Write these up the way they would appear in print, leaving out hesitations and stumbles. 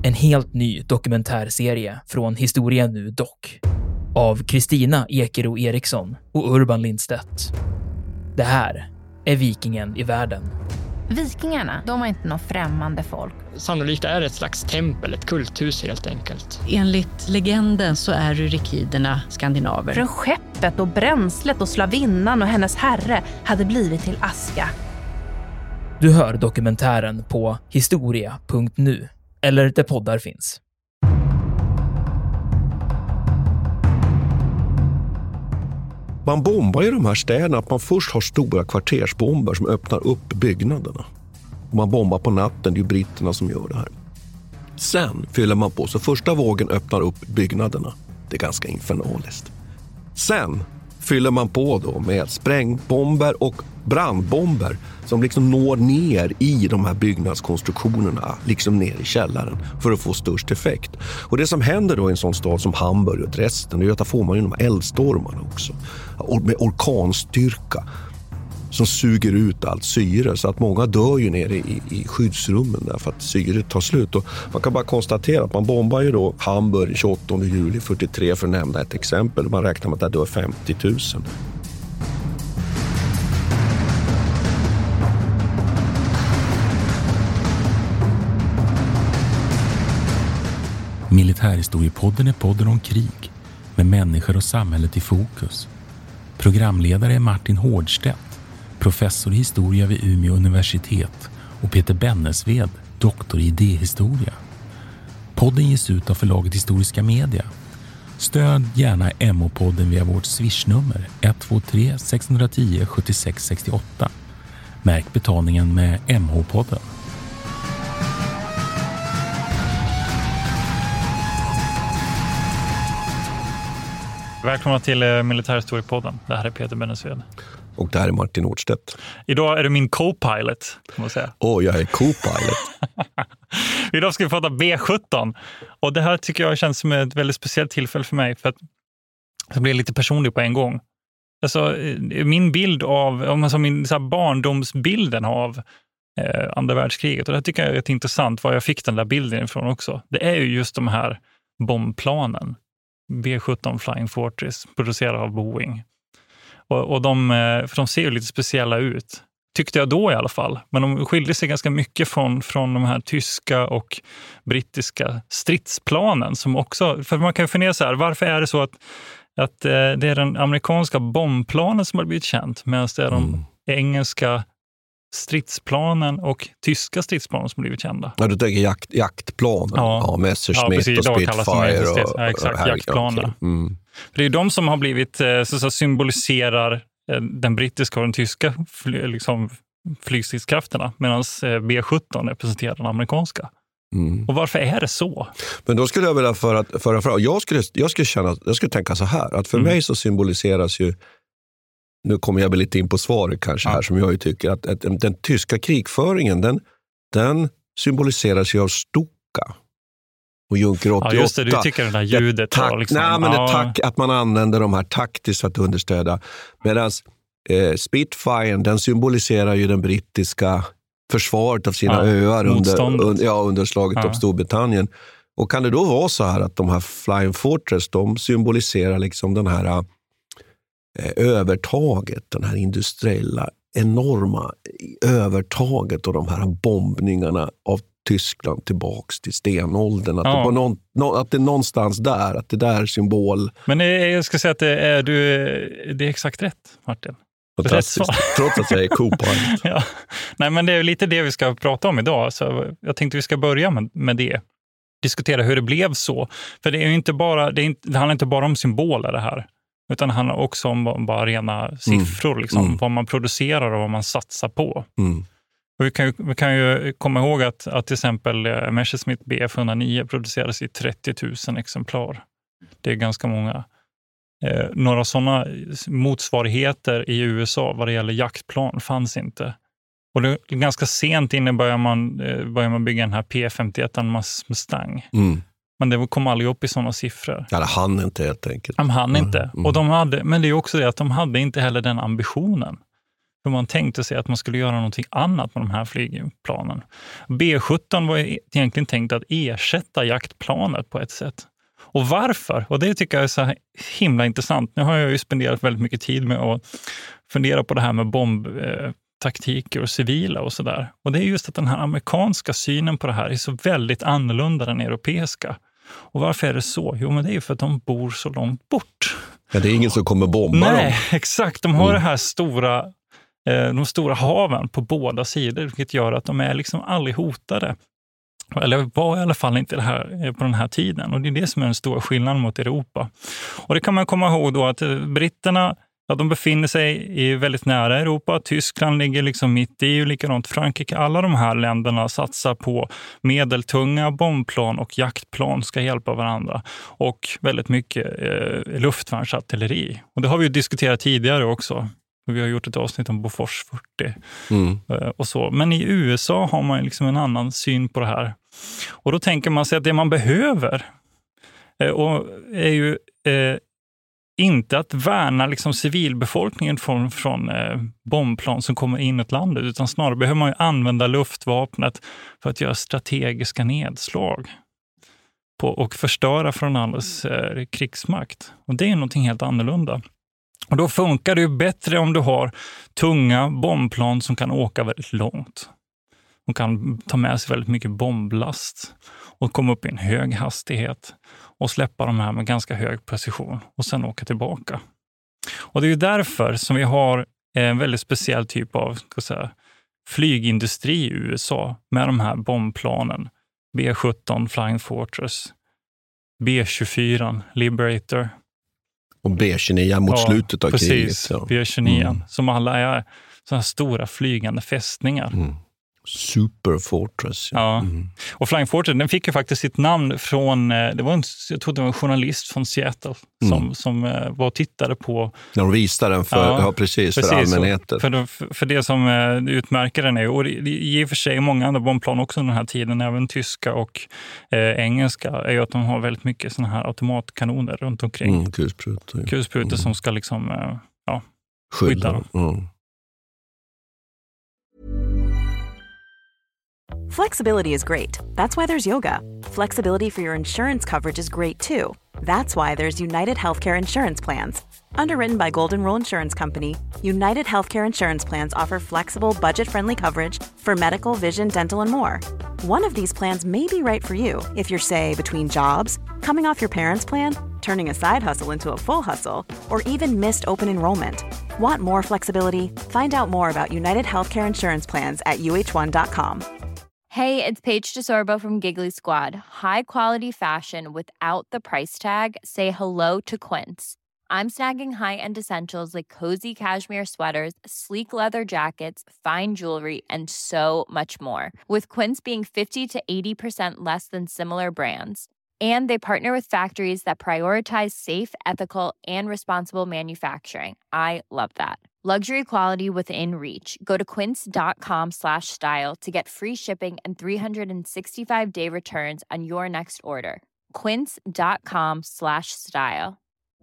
En helt ny dokumentärserie från Historia Nu Dock. Av Kristina Ekero Eriksson och Urban Lindstedt. Det här är Vikingen i världen. Vikingarna, de var inte något främmande folk. Sannolikt är det ett slags tempel, ett kulthus helt enkelt. Enligt legenden så är rykiderna skandinaver. Från skeppet och bränslet och slavinnan och hennes herre hade blivit till aska. Du hör dokumentären på historia.nu eller där poddar finns. Man bombar ju de här städerna att man först har stora kvartersbomber som öppnar upp byggnaderna. Och man bombar på natten, det är ju britterna som gör det här. Sen fyller man på, så första vågen öppnar upp byggnaderna. Det är ganska infernaliskt. Sen fyller man på då med sprängbomber och brandbomber som liksom når ner i de här byggnadskonstruktionerna, liksom ner i källaren för att få störst effekt. Och det som händer då i en sån stad som Hamburg och Dresden, det är att där får man ju de här eldstormarna också. Och med orkanstyrka som suger ut allt syre, så att många dör ju nere i skyddsrummen där för att syret tar slut. Och man kan bara konstatera att man bombar ju då Hamburg 28 juli 43 för att nämna ett exempel. Man räknar med att det dör 50 000. Militärhistoriepodden är podden om krig med människor och samhället i fokus. Programledare är Martin Hårdstedt, professor i historia vid Umeå universitet, och Peter Bennesved, doktor i idéhistoria. Podden ges ut av förlaget Historiska Media. Stöd gärna MH-podden via vårt swishnummer 123 610 76 68. Märk betalningen med MH-podden. Välkomna till Militärhistoriepodden. Det här är Peter Bennesved. Och det här är Martin Hårdstedt. Idag är du min co-pilot, kan man säga. Jag är co-pilot. Idag ska vi prata B17. Och det här tycker jag känns som ett väldigt speciellt tillfälle för mig. För att jag blir lite personlig på en gång. Alltså, min bild av, min så här barndomsbilden av andra världskriget. Och det tycker jag är intressant var jag fick den där bilden ifrån också. Det är ju just de här bombplanen. B-17 Flying Fortress, producerade av Boeing. Och de ser ju lite speciella ut. Tyckte jag då i alla fall. Men de skiljer sig ganska mycket från de här tyska och brittiska stridsplanen. Som också, för man kan ju fundera så här, varför är det så att det är den amerikanska bombplanen som har blivit känt, medan det är de engelska stridsplanen och tyska stridsplanen som blivit kända. Ja, du tänker jaktplanen. Ja, Messerschmitt och Spitfire. Ja, exakt, jaktplanen. Okay. För det är de som har blivit, så symboliserar den brittiska och den tyska flygstridskrafterna, medan B-17 representerar den amerikanska. Och varför är det så? Men då skulle jag vilja föra jag skulle tänka så här, att för mig så symboliseras ju, nu kommer jag väl lite in på svaret kanske här, som jag ju tycker att den tyska krigföringen, den symboliseras ju av Stuka och Junker 88. Ja, just det, du tycker det där ljudet. Att man använder de här taktiskt för att understöda. Medan Spitfire, den symboliserar ju den brittiska försvaret av sina öar under slaget av Storbritannien. Och kan det då vara så här att de här Flying Fortress, de symboliserar liksom den här övertaget, den här industriella enorma övertaget och de här bombningarna av Tyskland tillbaks till stenåldern, att det är någonstans där, att det där är symbol. Men jag ska säga att det är exakt rätt, Martin. Trots att jag är co-pilot. Ja. Nej, men det är lite det vi ska prata om idag, så jag tänkte vi ska börja med det. Diskutera hur det blev så. För det är ju inte bara, det handlar inte bara om symboler det här. Utan det handlar också om bara rena siffror, liksom, vad man producerar och vad man satsar på. Och vi kan ju komma ihåg att till exempel Messerschmitt Bf109 produceras i 30 000 exemplar. Det är ganska många. Några sådana motsvarigheter i USA vad det gäller jaktplan fanns inte. Och det ganska sent inne börjar man bygga den här P-51 Mustang. Men det kom aldrig upp i sådana siffror. Ja, det hann inte helt enkelt. De hann inte. Och men det är också det att de hade inte heller den ambitionen. För man tänkte sig att man skulle göra någonting annat med de här flygplanen. B-17 var egentligen tänkt att ersätta jaktplanet på ett sätt. Och varför? Och det tycker jag är så himla intressant. Nu har jag ju spenderat väldigt mycket tid med att fundera på det här med bombtaktiker och civila och sådär. Och det är just att den här amerikanska synen på det här är så väldigt annorlunda än den europeiska. Och varför är det så? Jo, men det är ju för att de bor så långt bort. Ja, det är ingen som kommer bomba dem. Nej, exakt. De har det här de stora haven på båda sidor, vilket gör att de är liksom aldrig hotade. Eller var i alla fall inte det här på den här tiden. Och det är det som är den stora skillnaden mot Europa. Och det kan man komma ihåg då att britterna, ja, de befinner sig väldigt nära Europa. Tyskland ligger liksom mitt i, och likadant Frankrike. Alla de här länderna satsar på medeltunga bombplan och jaktplan ska hjälpa varandra. Och väldigt mycket luftvärnsartilleri. Och det har vi ju diskuterat tidigare också. Vi har gjort ett avsnitt om Bofors 40 och så. Men i USA har man liksom en annan syn på det här. Och då tänker man sig att det man behöver är ju inte att värna liksom civilbefolkningen från bombplan som kommer in i landet, utan snarare behöver man ju använda luftvapnet för att göra strategiska nedslag och förstöra från andras krigsmakt. Och det är någonting helt annorlunda. Och då funkar det ju bättre om du har tunga bombplan som kan åka väldigt långt. De kan ta med sig väldigt mycket bomblast och komma upp i en hög hastighet och släppa de här med ganska hög precision och sen åka tillbaka. Och det är ju därför som vi har en väldigt speciell typ av flygindustri i USA med de här bombplanen. B-17 Flying Fortress, B-24 Liberator. Och B-29 mot slutet av kriget. Precis, B-29 som alla är sådana här stora flygande fästningar. Super Fortress. Ja. Och Flying Fortress, den fick ju faktiskt sitt namn från, jag tror det var en journalist från Seattle som var och tittade på. När de visade den för allmänheten. För det som utmärker den är, och i och för sig många andra bombplan också den här tiden, även tyska och engelska, är ju att de har väldigt mycket såna här automatkanoner runt omkring. Kulsprutor som ska liksom skydda dem. Flexibility is great. That's why there's yoga. Flexibility for your insurance coverage is great too. That's why there's United Healthcare Insurance Plans. Underwritten by Golden Rule Insurance Company, United Healthcare Insurance Plans offer flexible, budget-friendly coverage for medical, vision, dental, and more. One of these plans may be right for you if you're, say, between jobs, coming off your parents' plan, turning a side hustle into a full hustle, or even missed open enrollment. Want more flexibility? Find out more about United Healthcare Insurance Plans at uh1.com. Hey, it's Paige DeSorbo from Giggly Squad. High quality fashion without the price tag. Say hello to Quince. I'm snagging high-end essentials like cozy cashmere sweaters, sleek leather jackets, fine jewelry, and so much more. With Quince being 50 to 80% less than similar brands. And they partner with factories that prioritize safe, ethical, and responsible manufacturing. I love that. Luxury quality within reach. Go to quince.com/style to get free shipping and 365-day returns on your next order. Quince.com/style.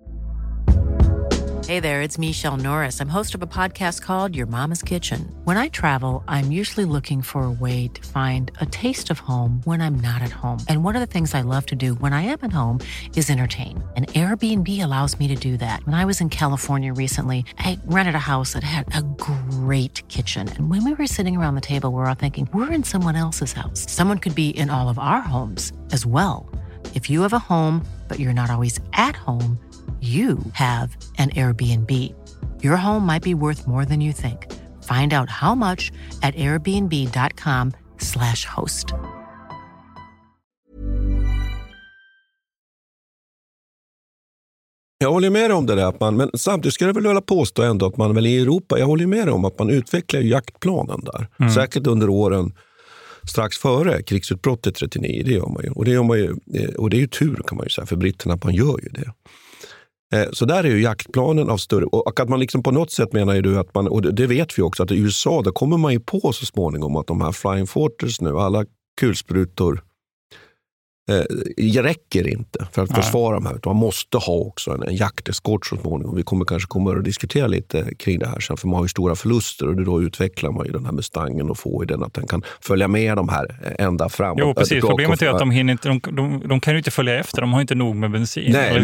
Hey there, it's Michelle Norris. I'm host of a podcast called Your Mama's Kitchen. When I travel, I'm usually looking for a way to find a taste of home when I'm not at home. And one of the things I love to do when I am at home is entertain. And Airbnb allows me to do that. When I was in California recently, I rented a house that had a great kitchen. And when we were sitting around the table, we were all thinking, we're in someone else's house. Someone could be in all of our homes as well. If you have a home, but you're not always at home, you have an Airbnb. Your home might be worth more than you think. Find out how much at airbnb.com/host. Jag håller med om det där, men samtidigt skulle jag väl vilja påstå ändå att man väl i Europa, jag håller med om att man utvecklar jaktplanen där. Säkert under åren strax före krigsutbrottet 39, det gör man ju. Och det är ju tur kan man ju säga för britterna att man gör ju det. Så där är ju jaktplanen av större, och att man liksom på något sätt menar ju du att man, och det vet vi också att i USA där kommer man ju på så småningom att de här Flying Fortress nu, alla kulsprutor räcker inte för att försvara de här. Utan man måste ha också en jakteskort så småningom. Vi kommer att diskutera lite kring det här sen, för man har ju stora förluster och då utvecklar man ju den här Mustangen och får ju den att den kan följa med de här ända fram. Jo, precis. Problemet är att de kan ju inte följa efter. De har inte nog med bensin. Nej,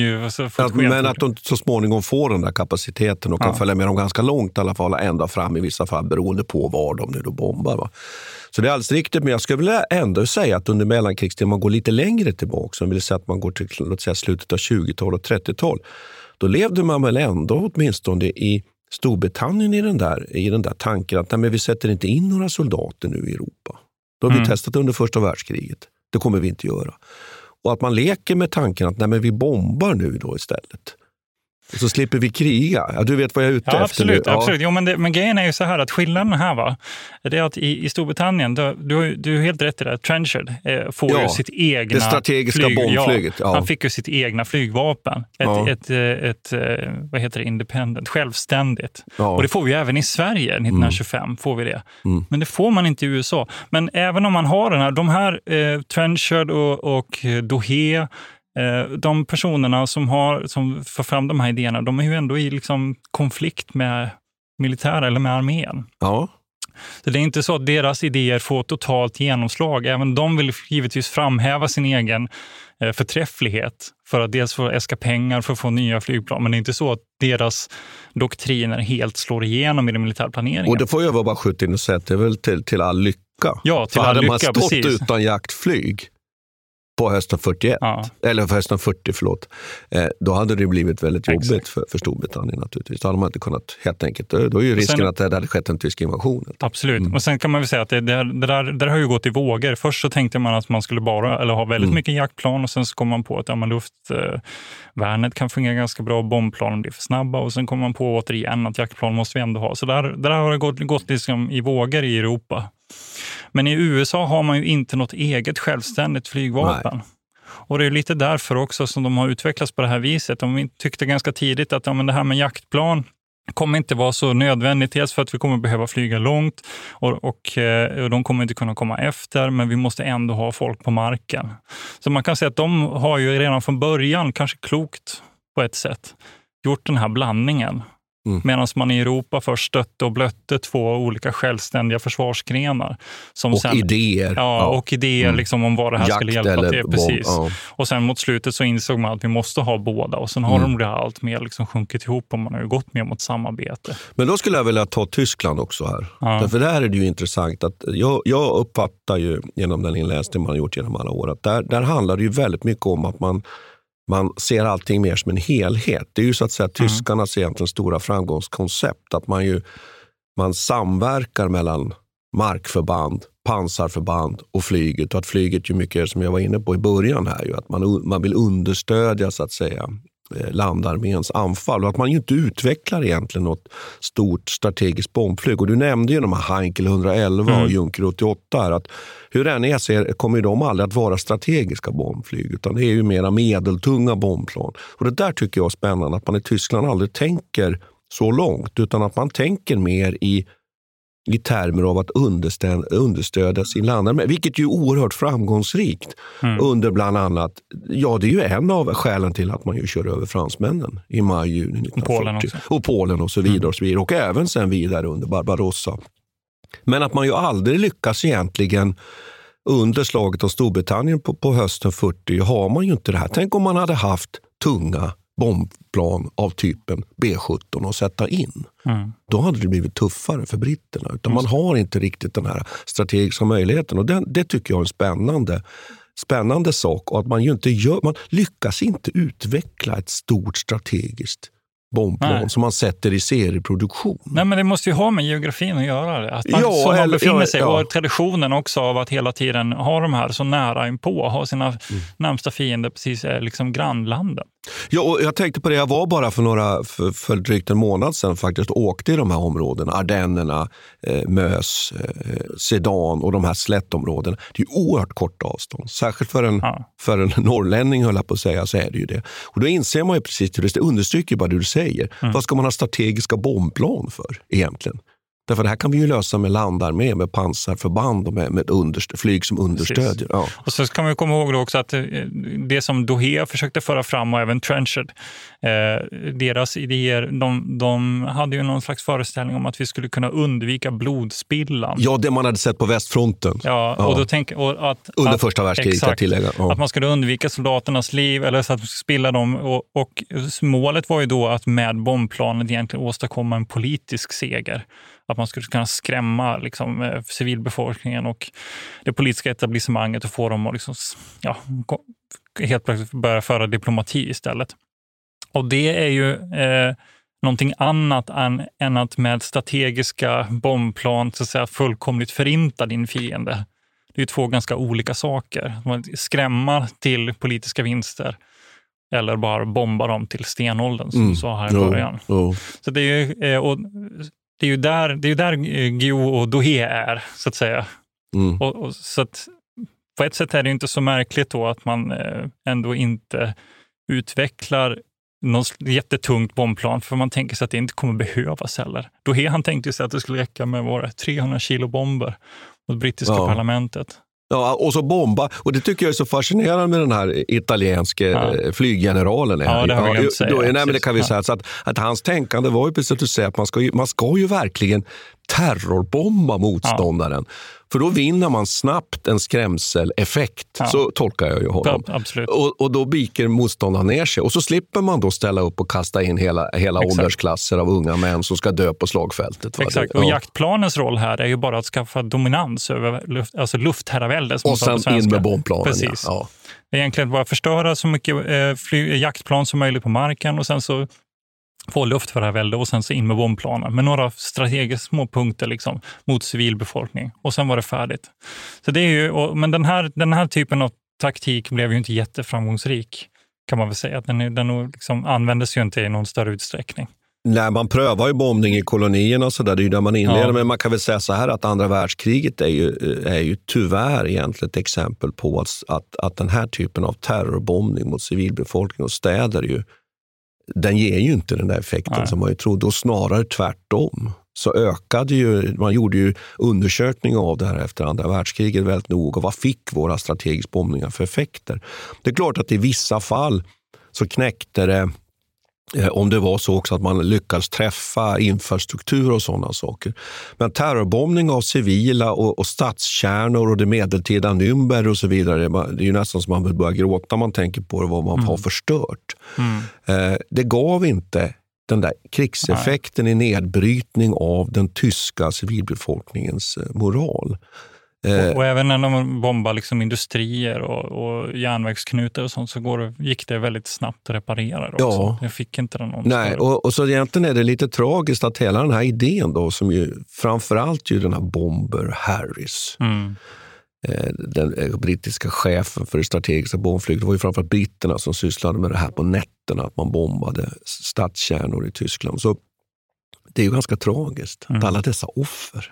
men att de så småningom får den där kapaciteten och kan följa med dem ganska långt i alla fall, ända fram i vissa fall beroende på var de nu då bombar. Va? Så det är alldeles riktigt, men jag skulle vilja ändå säga att under mellankrigstiden man går lite längre tillbaka, som vill säga att man går till låt säga, slutet av 20-tal och 30-tal, då levde man väl ändå åtminstone i Storbritannien i den där tanken att nej, men vi sätter inte in några soldater nu i Europa. Då har vi testat under första världskriget. Det kommer vi inte göra. Och att man leker med tanken att nej, men vi bombar nu då istället. Och så slipper vi kriga. Ja, du vet vad jag är ute efter nu. Ja, absolut. Jo, men grejen är ju så här att skillnaden här det är att i Storbritannien, du är helt rätt i det. Trenchard får ju sitt egna det strategiska bombflyget. Ja, han fick ju sitt egna flygvapen. Ett vad heter det, independent, självständigt. Ja. Och det får vi även i Sverige 1925 får vi det. Men det får man inte i USA. Men även om man har de här Trenchard och Douhet, de personerna som får fram de här idéerna, de är ju ändå i liksom konflikt med militär eller med armén. Ja. Så det är inte så att deras idéer får totalt genomslag. Även de vill givetvis framhäva sin egen förträfflighet för att dels få äska pengar för att få nya flygplan. Men det är inte så att deras doktriner helt slår igenom i den militära planeringen. Och det får jag bara skjuta in och säga att det är väl till all lycka. Ja, till all lycka, precis. Hade man stått utan jaktflyg på hösten 41, eller för hösten 40, då hade det blivit väldigt jobbigt för Storbritannien naturligtvis. Då hade man inte kunnat helt enkelt, då är ju risken att det hade skett en tysk invasion. Absolut, och sen kan man väl säga att det där har ju gått i vågor. Först så tänkte man att man skulle ha väldigt mycket jaktplan, och sen så kom man på att luftvärnet kan fungera ganska bra, bombplanen blir för snabba, och sen kom man på återigen att jaktplan måste vi ändå ha. Så där har det gått liksom i vågor i Europa. Men i USA har man ju inte något eget självständigt flygvapen. Nej. Och det är lite därför också som de har utvecklats på det här viset. De tyckte ganska tidigt att det här med jaktplan kommer inte vara så nödvändigt. Dels för att vi kommer behöva flyga långt och de kommer inte kunna komma efter, men vi måste ändå ha folk på marken. Så man kan säga att de har ju redan från början, kanske klokt på ett sätt, gjort den här blandningen. Medan man i Europa först stötte och blötte två olika självständiga försvarsgrenar. Idéer. Ja, och idéer liksom om vad det här skulle hjälpa till. Precis. Och sen mot slutet så insåg man att vi måste ha båda. Och sen har de det allt mer liksom sjunkit ihop, och man har ju gått mer mot samarbete. Men då skulle jag vilja ta Tyskland också här. Ja. Därför där är det ju intressant att jag uppfattar ju genom den inläsning man har gjort genom alla år att där handlar det ju väldigt mycket om att man ser allting mer som en helhet. Det är ju så att säga tyskarnas egentligen stora framgångskoncept. Att man samverkar mellan markförband, pansarförband och flyget. Och att flyget ju mycket, som jag var inne på i början här, ju att man vill understödja så att säga landarméns anfall. Och att man ju inte utvecklar egentligen något stort strategiskt bombflyg. Och du nämnde ju de här Heinkel 111 och Junker 88 här, att hur den är så kommer de aldrig att vara strategiska bombflyg, utan det är ju mera medeltunga bombplan. Och det där tycker jag är spännande, att man i Tyskland aldrig tänker så långt, utan att man tänker mer i termer av att understödja sin landarmé, vilket ju är oerhört framgångsrikt under bland annat, det är ju en av skälen till att man ju kör över fransmännen i maj-juni 1940. Och Polen och så vidare och så vidare, och även sen vidare under Barbarossa. Men att man ju aldrig lyckas egentligen under slaget av Storbritannien på hösten 40 har man ju inte det här. Tänk om man hade haft tunga bombplan av typen B-17 att sätta in. Då hade det blivit tuffare för britterna. Utan man har inte riktigt den här strategiska möjligheten. Och det tycker jag är en spännande sak. Och att man lyckas inte utveckla ett stort strategiskt bombplan som man sätter i serieproduktion. Nej, men det måste ju ha med geografin att göra det. Att man befinner sig och traditionen också av att hela tiden ha de här så nära inpå, ha sina närmsta fiender precis liksom grannlanden. Ja, och jag tänkte på det, jag var bara för drygt en månad sedan faktiskt åkte i de här områdena, Ardennerna, Mös, Sedan och de här slättområdena. Det är ju oerhört kort avstånd, särskilt för en norrlänning höll jag på att säga, så är det ju det. Och då inser man ju precis hur det understryker bara det du säger. Vad ska man ha strategiska bombplan för egentligen? Därför det här kan vi ju lösa med landarmé, med pansarförband och med flyg som understödjer. Ja. Och så kan man komma ihåg då också att det som Douhet försökte föra fram och även Trenchard, deras idéer, de hade ju någon slags föreställning om att vi skulle kunna undvika blodspillan. Ja, det man hade sett på västfronten. Ja, och då under första världskriget kan jag tillägga. Ja. Att man skulle undvika soldaternas liv eller så att man skulle spilla dem. Och målet var ju då att med bombplanet egentligen åstadkomma en politisk seger. Att man skulle kunna skrämma liksom, civilbefolkningen och det politiska etablissemanget och få dem att liksom, helt plötsligt börja föra diplomati istället. Och det är ju någonting annat än att med strategiska bombplan så att säga, fullkomligt förinta din fiende. Det är ju två ganska olika saker. Man skrämma till politiska vinster eller bara bomba dem till stenåldern som du sa här i början. Så det är ju... Det är ju där Guillou och Douhet är, så att säga. Och så att på ett sätt är det inte så märkligt då att man ändå inte utvecklar något jättetungt bombplan, för man tänker sig att det inte kommer behövas heller. Douhet, han tänkte sig att det skulle räcka med våra 300 kilo bomber mot brittiska parlamentet. Ja, och så bomba. Och det tycker jag är så fascinerande med den här italienske flyggeneralen. Ja, det har jag inte säga. Men det kan vi säga. Så att hans tänkande var ju precis att du säger att man ska ju verkligen terrorbomba motståndaren. Ja. För då vinner man snabbt en skrämseleffekt. Ja. Så tolkar jag ju honom. Ja, absolut. Och då biker motståndaren ner sig. Och så slipper man då ställa upp och kasta in hela åldersklasser av unga män som ska dö på slagfältet. Exakt. Och jaktplanens roll här är ju bara att skaffa dominans över luftherravälde. Och sen in med bombplanen. Precis. Ja. Egentligen bara förstöra så mycket jaktplan som möjligt på marken och sen så få luftherravälde och sen så in med bombplanen med några strategiska små punkter liksom, mot civilbefolkning. Och sen var det färdigt. Så det är ju, men den här typen av taktik blev ju inte jätteframgångsrik, kan man väl säga. Den liksom användes ju inte i någon större utsträckning. Nej, man prövar ju bombning i kolonierna så där, det är ju där man inleder. Ja. Men man kan väl säga så här att andra världskriget är ju tyvärr egentligen ett exempel på att den här typen av terrorbombning mot civilbefolkning och städer den ger ju inte den där effekten som man ju trodde, och snarare tvärtom. Så ökade ju, man gjorde ju undersökning av det här efter andra världskriget väldigt noga. Vad fick våra strategiska bombningar för effekter? Det är klart att i vissa fall så knäckte det, om det var så också att man lyckades träffa infrastruktur och sådana saker. Men terrorbombning av civila och stadskärnor och det medeltida Nürnberg och så vidare, det är ju nästan som man vill börja gråta man tänker på vad man har förstört. Det gav inte den där krigseffekten i nedbrytning av den tyska civilbefolkningens moral. Och även när de bombar liksom industrier och järnvägsknutar och sånt så gick det väldigt snabbt att reparera också. Ja. Jag fick inte den någon. Nej, och så egentligen är det lite tragiskt att hela den här idén då, som ju framförallt ju den här Bomber Harris, den brittiska chefen för det strategiska bombflyget, det var ju framförallt britterna som sysslade med det här på nätterna, att man bombade stadskärnor i Tyskland. Så det är ju ganska tragiskt att alla dessa offer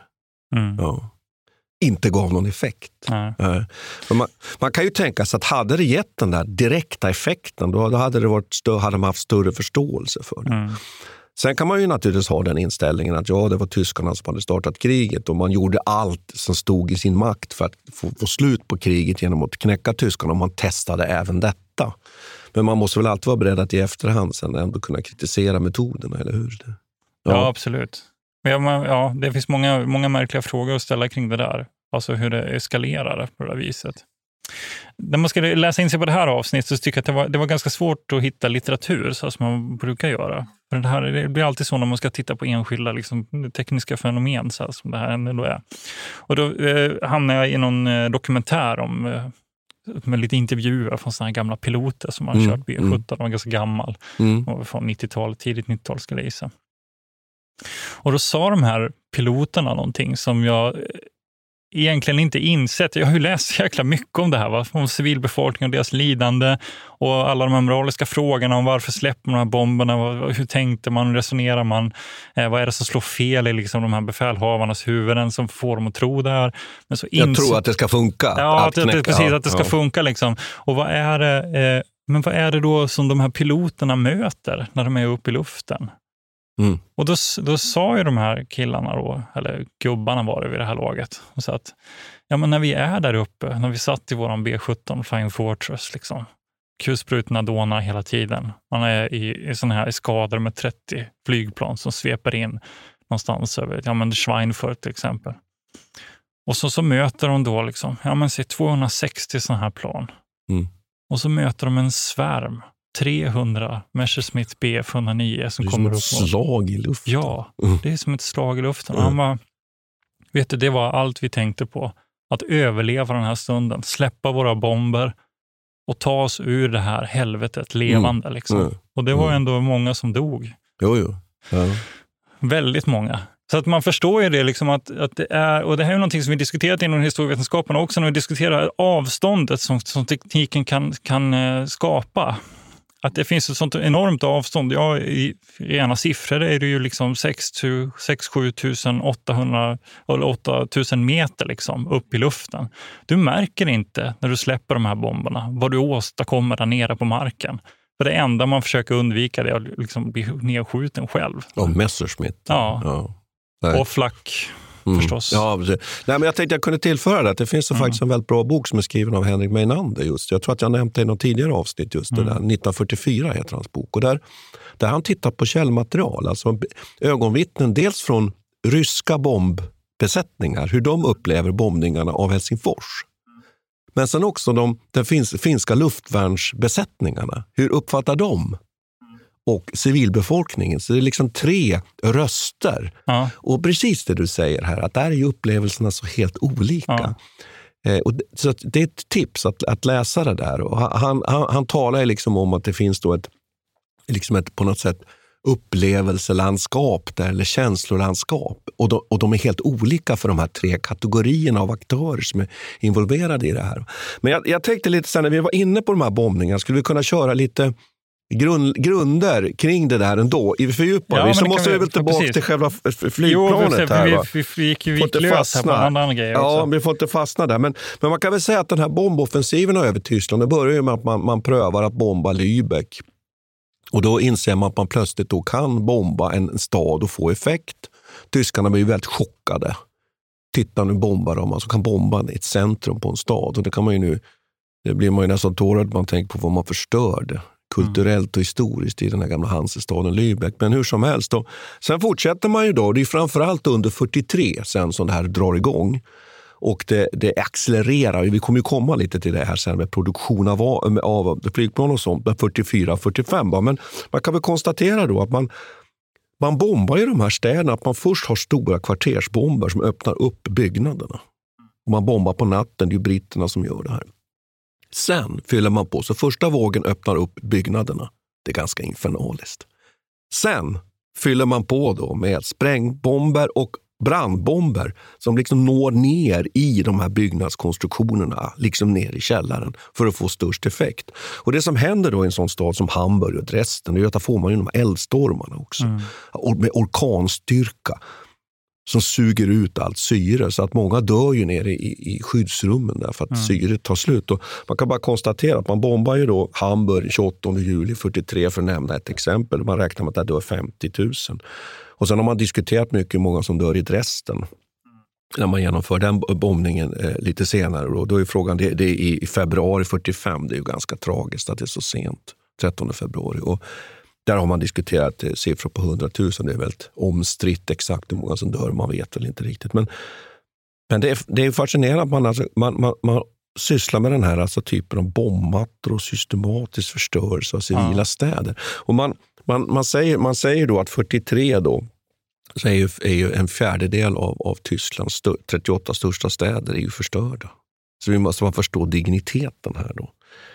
inte gav någon effekt. Man kan ju tänka sig att hade det gett den där direkta effekten, då hade man haft större förståelse för det. Sen kan man ju naturligtvis ha den inställningen att det var tyskarna som hade startat kriget och man gjorde allt som stod i sin makt för att få slut på kriget genom att knäcka tyskarna, och man testade även detta. Men man måste väl alltid vara beredd att i efterhand sen ändå kunna kritisera metoderna, eller hur? Ja, absolut. Ja, det finns många märkliga frågor att ställa kring det där. Alltså hur det eskalerar på det här viset. När man ska läsa in sig på det här avsnittet så tycker jag att det var ganska svårt att hitta litteratur så som man brukar göra. För det blir alltid så när man ska titta på enskilda liksom, tekniska fenomen så som det här ändå är. Och då hamnar jag i någon dokumentär med lite intervjuer från sådana här gamla piloter som har kört B-17. De var ganska gammal. Från 90-talet, tidigt 90-tal skulle jag gissa. Och då sa de här piloterna någonting som jag egentligen inte insett. Jag har ju läst jäkla mycket om det här, om civilbefolkningen och deras lidande och alla de här moraliska frågorna om varför släpper man de här bomberna, hur tänkte man, resonerar man, vad är det som slår fel i liksom de här befälhavarnas huvuden som får dem att tro det här. Men så jag tror att det ska funka. Ja, precis, att det ska funka liksom. Och vad är det då som de här piloterna möter när de är uppe i luften? Och då sa ju de här killarna då, eller gubbarna var det vid det här laget, och så att ja, men när vi är där uppe, när vi satt i våran B17 Flying Fortress liksom, kulsprutorna dånar hela tiden. Man är i såna här eskader med 30 flygplan som sveper in någonstans över, Schweinfurt till exempel. Och så möter de då liksom, 260 såna här plan. Och så möter de en svärm, 300 Messerschmitt Bf-109 som kommer upp. Det är som ett slag i luften. Ja, det är som ett slag i luften. Han bara, vet du, det var allt vi tänkte på. Att överleva den här stunden, släppa våra bomber och ta oss ur det här helvetet levande. Liksom. Och det var ändå många som dog. Jo. Ja. Väldigt många. Så att man förstår ju det liksom att det är, och det här är någonting som vi diskuterat inom historievetenskapen också när vi diskuterar avståndet som tekniken kan skapa. Att det finns ett sånt enormt avstånd. Ja, i rena siffror är det ju liksom 6 7 800 eller 8 000 meter liksom upp i luften. Du märker inte när du släpper de här bomberna vad du åstadkommer där nere på marken. För det enda man försöker undvika det är att liksom bli nedskjuten själv. Och Messerschmitt. Ja. Och flack förstås. Ja, nej, men jag tänkte jag kunde tillföra det. Det finns faktiskt en väldigt bra bok som är skriven av Henrik Meinander just. Jag tror att jag nämnde i något tidigare avsnitt just det där. 1944 heter hans bok. Och där han tittar på källmaterial. Alltså ögonvittnen dels från ryska bombbesättningar. Hur de upplever bombningarna av Helsingfors. Men sen också de finska luftvärnsbesättningarna. Hur uppfattar de? Och civilbefolkningen. Så det är liksom 3 röster. Ja. Och precis det du säger här, att där är ju upplevelserna så helt olika. Ja. Och så det är ett tips att läsa det där. Och han talar liksom om att det finns då ett på något sätt upplevelselandskap där, eller känslolandskap. Och de är helt olika för de här 3 kategorierna av aktörer som är involverade i det här. Men jag tänkte lite sen när vi var inne på de här bombningarna, skulle vi kunna köra lite grunder kring det där ändå. Vi fördjupar så måste vi väl tillbaka till själva flygplanet här. Vi gick ju viklös här på andra grejer också. Ja, vi får inte fastna där. Men man kan väl säga att den här bomboffensiven över Tyskland, det börjar ju med att man prövar att bomba Lübeck. Och då inser man att man plötsligt då kan bomba en stad och få effekt. Tyskarna blir ju väldigt chockade. Titta, nu bombar de. Alltså kan bomba ett centrum på en stad. Och det blir man ju nästan tårad man tänker på vad man förstörde. Kulturellt och historiskt i den här gamla Hansestaden Lübeck. Men hur som helst då. Sen fortsätter man ju då. Det är framförallt under 43 sen som det här drar igång. Och det accelererar. Vi kommer ju komma lite till det här sen med produktion av flygplan och sånt. Med 44-45. Men man kan väl konstatera då att man bombar ju de här städerna. Att man först har stora kvartersbomber som öppnar upp byggnaderna. Och man bombar på natten. Det är ju britterna som gör det här. Sen fyller man på. Så första vågen öppnar upp byggnaderna. Det är ganska infernaliskt. Sen fyller man på då med sprängbomber och brandbomber som liksom når ner i de här byggnadskonstruktionerna, liksom ner i källaren för att få störst effekt. Och det som händer då i en sån stad som Hamburg och Dresden, är att där får man ju de här eldstormarna också. Med orkanstyrka som suger ut allt syre, så att många dör ju nere i skyddsrummen där för att syret tar slut. Och man kan bara konstatera att man bombar ju då Hamburg 28 juli 43 för att nämna ett exempel. Man räknar med att det dör 50 000. Och sen har man diskuterat mycket hur många som dör i Dresden när man genomför den bombningen lite senare. Då är frågan, det är i februari 45, det är ju ganska tragiskt att det är så sent, 13 februari. Och där har man diskuterat siffror på 100 000, det är väldigt omstritt exakt hur många som dör, man vet väl inte riktigt. Men det är fascinerande att man sysslar med den här typen av bombmattor och systematisk förstörelse av civila städer. Och man säger då att 43 då så är ju en fjärdedel av Tysklands 38 största städer är ju förstörda. Så vi måste förstå digniteten här då.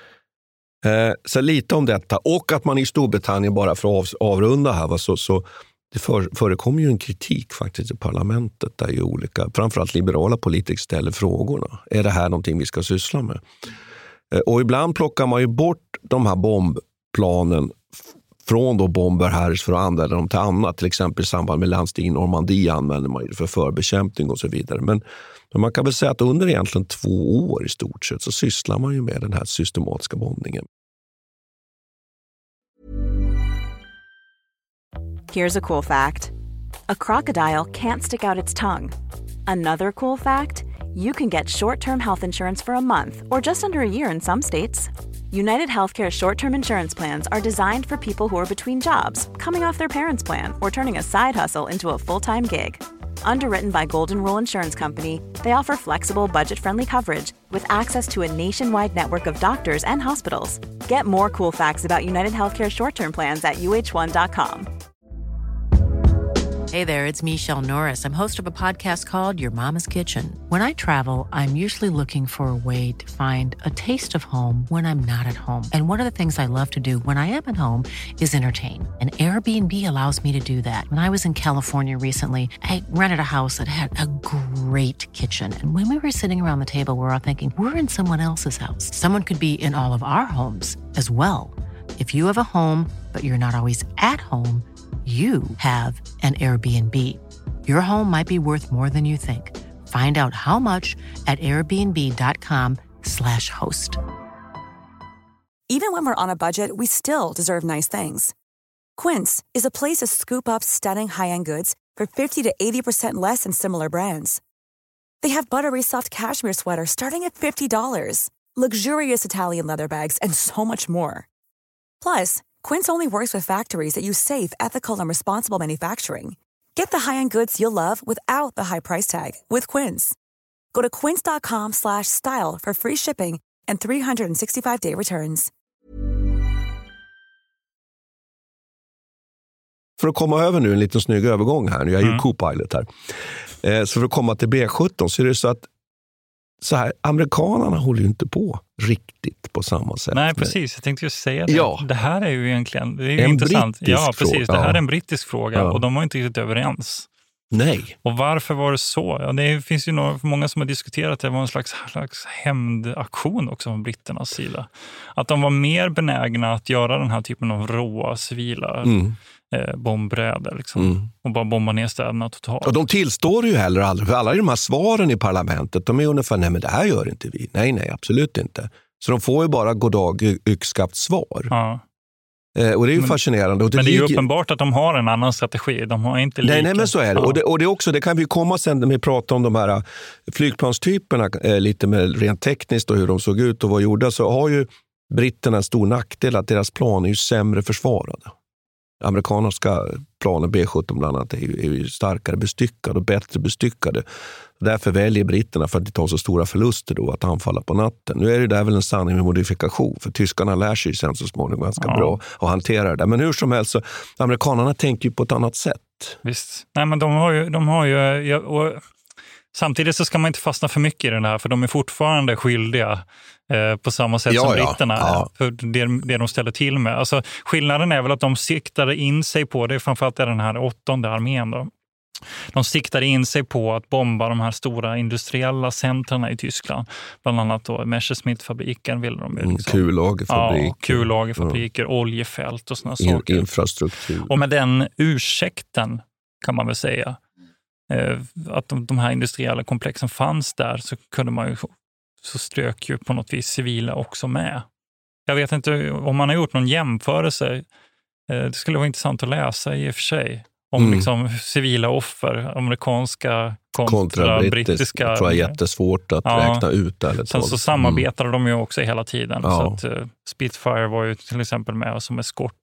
Så lite om detta, och att man i Storbritannien, bara för att avrunda här, så det förekommer ju en kritik faktiskt i parlamentet där ju olika, framförallt liberala politiker ställer frågorna. Är det här någonting vi ska syssla med? Och ibland plockar man ju bort de här bombplanen från då bomber här för att använda dem till annat. Till exempel i samband med landstig i Normandie använder man det för förbekämpning och så vidare. Men man kan väl säga att under egentligen 2 år i stort sett så sysslar man ju med den här systematiska bombningen. Here's a cool fact. A crocodile can't stick out its tongue. Another cool fact, you can get short-term health insurance for a month or just under a year in some states. United Healthcare short-term insurance plans are designed for people who are between jobs, coming off their parents' plan, or turning a side hustle into a full-time gig. Underwritten by Golden Rule Insurance Company, they offer flexible, budget-friendly coverage with access to a nationwide network of doctors and hospitals. Get more cool facts about United Healthcare short-term plans at uh1.com. Hey there, it's Michelle Norris. I'm host of a podcast called Your Mama's Kitchen. When I travel, I'm usually looking for a way to find a taste of home when I'm not at home. And one of the things I love to do when I am at home is entertain. And Airbnb allows me to do that. When I was in California recently, I rented a house that had a great kitchen. And when we were sitting around the table, we were all thinking, we're in someone else's house. Someone could be in all of our homes as well. If you have a home, but you're not always at home, you have an Airbnb. Your home might be worth more than you think. Find out how much at airbnb.com/host. Even when we're on a budget, we still deserve nice things. Quince is a place to scoop up stunning high-end goods for 50 to 80% less than similar brands. They have buttery soft cashmere sweaters starting at $50, luxurious Italian leather bags, and so much more. Plus, Quince only works with factories that use safe, ethical, and responsible manufacturing. Get the high-end goods you'll love without the high price tag with Quince. Go to quince.com/style for free shipping and 365-day returns. För att komma över nu en liten snygg övergång här. Jag är ju co-pilot här. Så för att komma till B17 så är det så här, amerikanerna håller ju inte på riktigt på samma sätt. Nej, precis. Jag tänkte just säga det. Ja. Det här är ju egentligen det är ju en intressant. Ja, precis. Fråga. Det här är en brittisk fråga och de var inte riktigt överens. Nej. Och varför var det så? Ja, det finns ju många som har diskuterat att det var en slags hämndaktion också från britternas sida. Att de var mer benägna att göra den här typen av råa civila bombräder liksom, och bara bomba ner städerna totalt. Och de tillstår ju heller aldrig, för alla de här svaren i parlamentet, de är ungefär, nej men det här gör inte vi. Nej, absolut inte. Så de får ju bara goddag yxskaft svar. Ja. Och det är ju fascinerande. Och men det är ju uppenbart att de har en annan strategi. De har inte lika... Nej, men så är det. Ja. Och det är också, det kan vi komma sen när vi pratar om de här flygplanstyperna lite med rent tekniskt och hur de såg ut och vad gjorda, så har ju britterna en stor nackdel att deras plan är ju sämre försvarade. Amerikanska planer B-17 bland annat är ju starkare bestyckade och bättre bestyckade. Därför väljer britterna, för att inte ta så stora förluster då, att anfalla på natten. Nu är det där väl en sanning med modifikation, för tyskarna lär sig sen så småningom ganska bra att hantera det där. Men hur som helst så amerikanerna tänker ju på ett annat sätt. Visst. Nej, men de har ju och samtidigt så ska man inte fastna för mycket i den här, för de är fortfarande skyldiga på samma sätt som britterna är för det de ställer till med. Alltså, skillnaden är väl att de siktade in sig på, det är framförallt den här 8:e armén då. De siktade in sig på att bomba de här stora industriella centrarna i Tyskland. Bland annat då Messerschmitt-fabriken ville de liksom. Kullagerfabriker, oljefält och såna saker. Infrastruktur. Och med den ursäkten kan man väl säga att de här industriella komplexen fanns där, så kunde man ju, så strök ju på något vis civila också med. Jag vet inte om man har gjort någon jämförelse. Det skulle vara intressant att läsa i och för sig. Om liksom civila offer, amerikanska kontra brittiska. Jag tror jag är jättesvårt att räkna ut. Sen så samarbetade de ju också hela tiden. Så att Spitfire var ju till exempel med som eskort.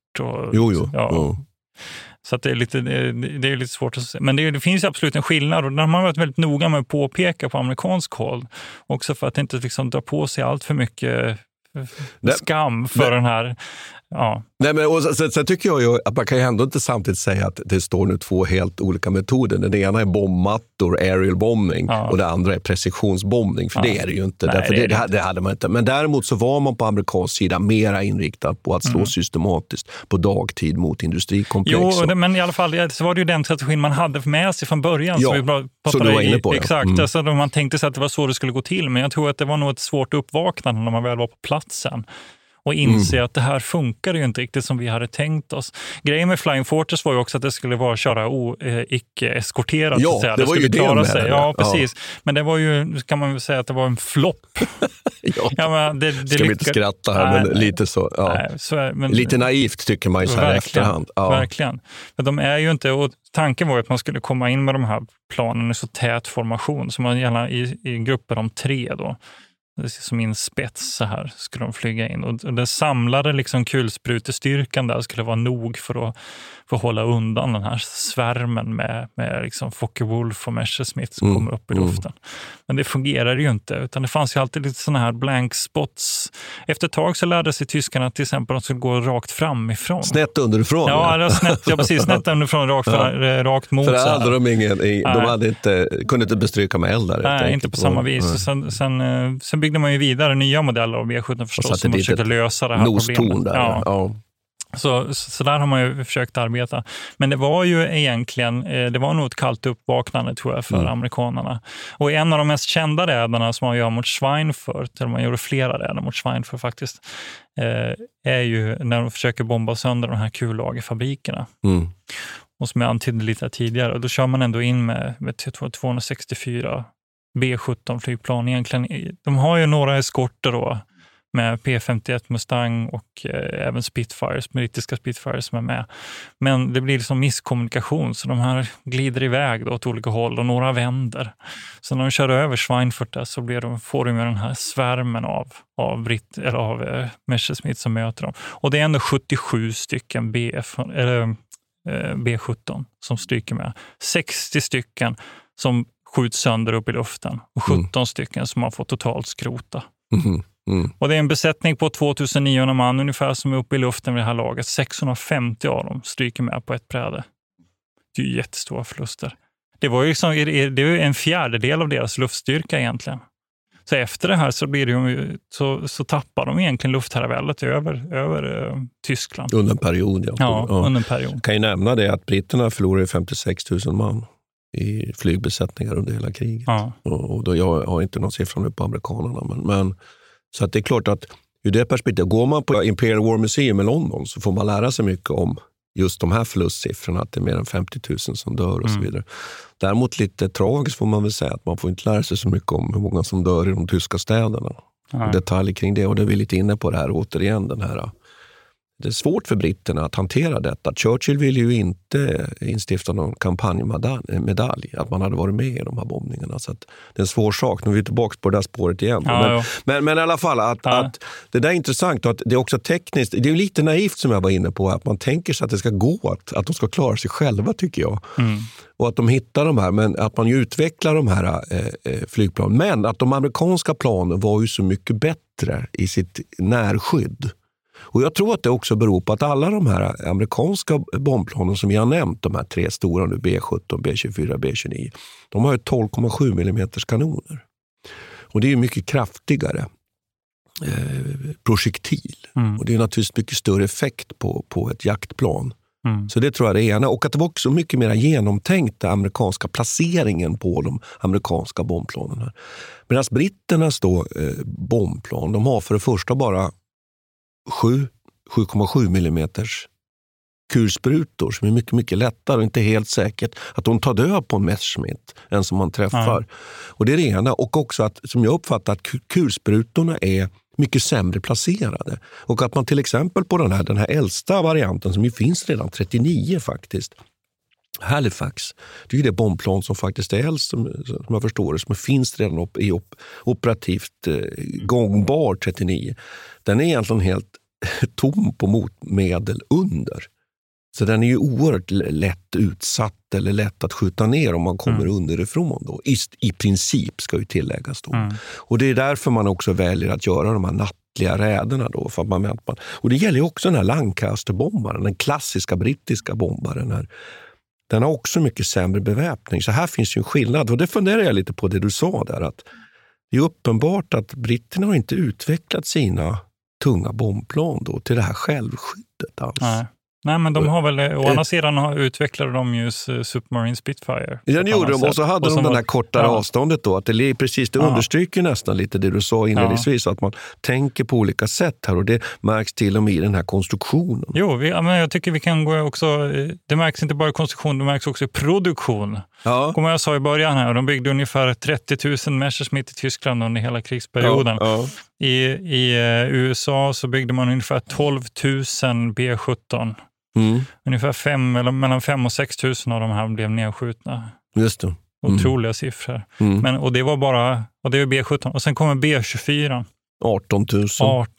Så att det är lite svårt att se. Men det finns absolut en skillnad, och den har man varit väldigt noga med att påpeka på amerikansk håll. Också för att inte liksom dra på sig allt för mycket skam för den här... Ja. Nej, men sen tycker jag ju att man kan ju ändå inte samtidigt säga att det står nu två helt olika metoder. Den ena är bombmattor, aerial bombing, och det andra är precisionsbombning, för det är det ju inte. Nej, därför det hade man inte. Men däremot så var man på amerikansk sida mera inriktad på att slå systematiskt på dagtid mot industrikomplex. Jo, men i alla fall så var det ju den strategin man hade med sig från början. Ja, så du var inne på det. Exakt, alltså, man tänkte sig att det var så det skulle gå till, men jag tror att det var nog ett svårt uppvaknande när man väl var på platsen. och inse att det här funkar ju inte riktigt som vi hade tänkt oss. Grejen med Flying Fortress var ju också att det skulle vara köra icke-eskorterat. Ja, det var ju det med sig. det. Ja, precis. Men det var ju, kan man väl säga att det var en flopp. Men det ska vi inte skratta här, men lite så. Ja. Nej, men, lite naivt tycker man ju så här i efterhand. Ja. Verkligen. Men de är ju inte, och tanken var ju att man skulle komma in med de här planen i så tät formation, som man gärna i grupper om 3 då. Som i en spets så här skulle de flyga in. Och den samlade liksom kulsprutestyrkan där skulle vara nog för att hålla undan den här svärmen med liksom Focke-Wulf och Messerschmitt som kommer upp i luften. Men det fungerar ju inte, utan det fanns ju alltid lite såna här blank spots. Efter ett tag så lärde sig tyskarna till exempel att de skulle gå rakt framifrån. Snett underifrån. Ja, precis. Snett underifrån, rakt mot. För det hade de kunde inte bestryka med eldar. Nej, inte på samma vis. Sen byggde man ju vidare nya modeller av V17 förstås som försökte lösa det här problemet. Där. Ja. Så där har man ju försökt arbeta. Men det var ju egentligen, det var nog ett kallt uppvaknande tror jag för amerikanerna. Och en av de mest kända räderna som man gör mot Schweinfurt, eller man gjorde flera räder mot Schweinfurt faktiskt, är ju när de försöker bomba sönder de här kullagerfabrikerna. Och som jag antydde lite tidigare, och då kör man ändå in med 264 B-17 flygplan egentligen. De har ju några eskorter då med P-51 Mustang och även Spitfires, brittiska Spitfires som är med. Men det blir liksom misskommunikation, så de här glider iväg då åt olika håll och några vänder. Så när de kör över Schweinfurt där, så får de med den här svärmen av Messerschmitt som möter dem. Och det är ändå 77 stycken B-17 som stryker med. 60 stycken som skjuts sönder upp i luften och 17 stycken som har fått totalt skrota. Och det är en besättning på 2900 man ungefär som är uppe i luften vid det här laget. 650 av dem stryker med på ett bräde. Det är ju jättestora förluster. Det var ju liksom, det är en fjärdedel av deras luftstyrka egentligen. Så efter det här så blir det så tappar de egentligen luftherraväldet över Tyskland. Under en period, ja. Under en period. Kan ju nämna det att britterna förlorade 56 000 man i flygbesättningar under hela kriget. Ja. Och då, jag har inte någon siffra nu på amerikanerna. Men så att det är klart att ur det perspektivet, går man på Imperial War Museum i London så får man lära sig mycket om just de här förlustsiffrorna, att det är mer än 50 000 som dör och så vidare. Däremot lite tragiskt får man väl säga att man får inte lära sig så mycket om hur många som dör i de tyska städerna. Och detaljer kring det, och det är vi lite inne på det här återigen, den här. Det är svårt för britterna att hantera detta. Churchill ville ju inte instifta någon kampanjmedalj, att man hade varit med i de här bombningarna. Så att det är en svår sak. Nu är vi tillbaka på det där spåret igen. Men i alla fall, att det där är intressant, och att det är också tekniskt. Det är ju lite naivt som jag var inne på, att man tänker sig att det ska gå, att de ska klara sig själva, tycker jag. Och att de hittar de här, men att man ju utvecklar de här flygplanen. Men att de amerikanska planen var ju så mycket bättre i sitt närskydd. Och jag tror att det också beror på att alla de här amerikanska bombplanen som vi har nämnt, de här 3 stora nu, B-17, B-24, B-29, de har ju 12,7 mm kanoner. Och det är ju mycket kraftigare projektil. Och det är naturligtvis mycket större effekt på ett jaktplan. Så det tror jag det är ena. Och att det var också mycket mer genomtänkt, den amerikanska placeringen på de amerikanska bombplanen här. Medan britternas då bombplan, de har för det första bara 7,7 mm kulsprutor som är mycket, mycket lättare och inte helt säkert att de tar död på en Messerschmitt än som man träffar. Och det är det ena. Och också att, som jag uppfattar, att kulsprutorna är mycket sämre placerade. Och att man till exempel på den här äldsta varianten, som ju finns redan 39 faktiskt, Halifax, det är ju det bombplan som faktiskt är äldst, som jag förstår det, som finns redan i operativt gångbar 39. Den är egentligen helt tom på motmedel under. Så den är ju oerhört lätt utsatt eller lätt att skjuta ner om man kommer underifrån då. I princip ska ju tilläggas då. Och det är därför man också väljer att göra de här nattliga räderna då. För att och det gäller ju också den här Lancaster-bombaren, den klassiska brittiska bombaren här. Den har också mycket sämre beväpning. Så här finns ju en skillnad. Och det funderar jag lite på det du sa där. Att det är uppenbart att britterna har inte utvecklat sina tunga bombplan då till det här självskyddet alls. Nej, men de har väl, å andra sidan utvecklade de ju Submarine Spitfire. Ja, det gjorde de. Och så hade de det här kortare avståndet då. Att det precis, det understryker nästan lite det du sa inledningsvis. Att man tänker på olika sätt här. Och det märks till och med i den här konstruktionen. Jo, men jag tycker vi kan gå också... Det märks inte bara i konstruktion, det märks också i produktion. Ja. Som jag sa i början här, de byggde ungefär 30 000 Messerschmitt i Tyskland under hela krigsperioden. Ja. I USA så byggde man ungefär 12 000 B-17. Ungefär mellan 5 och 6 000 av de här blev nedskjutna. Just det. Otroliga siffror. Och det var bara, och det är B-17. Och sen kommer B-24. 18 000.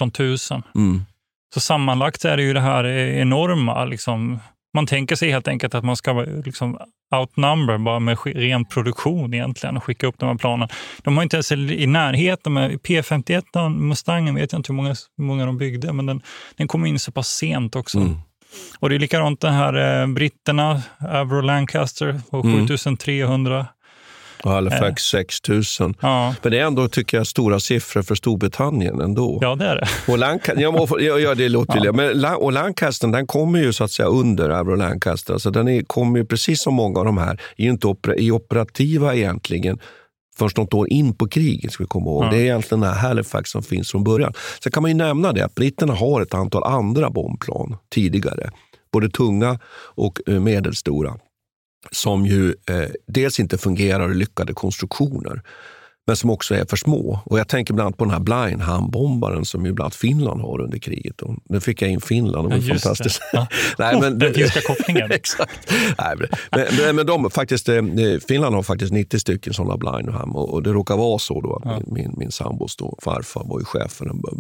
Så sammanlagt är det ju det här enorma. Liksom, man tänker sig helt enkelt att man ska liksom outnumber bara med ren produktion egentligen och skicka upp de här planen. De har inte ens i närheten med P51 Mustangen, vet jag inte hur många de byggde, men den kom in så pass sent också. Och det är likadant det här britterna, Avro Lancaster på 7300. Och Halifax 6 000. Ja. Men det är ändå, tycker jag, stora siffror för Storbritannien ändå. Ja, det är det. Och det låter ju. Men och Lancaster, den kommer ju så att säga under Avro Lancaster. Så den kommer ju precis som många av de här är ju inte operativa egentligen först något år in på kriget, ska vi komma ihåg. Det är egentligen den här Halifax som finns från början. Så kan man ju nämna det att britterna har ett antal andra bombplan tidigare. Både tunga och medelstora. Som ju dels inte fungerar i lyckade konstruktioner. Men som också är för små. Och jag tänker bland annat på den här Blenheim-bombaren som ju bland annat Finland har under kriget. Och nu fick jag in Finland, och det var fantastiskt. Ja. Nej, men den finska kopplingen. Exakt. Nej, men Finland har faktiskt 90 stycken sådana Blenheim. Och det råkar vara så då att min sambos då, farfar var ju chef för en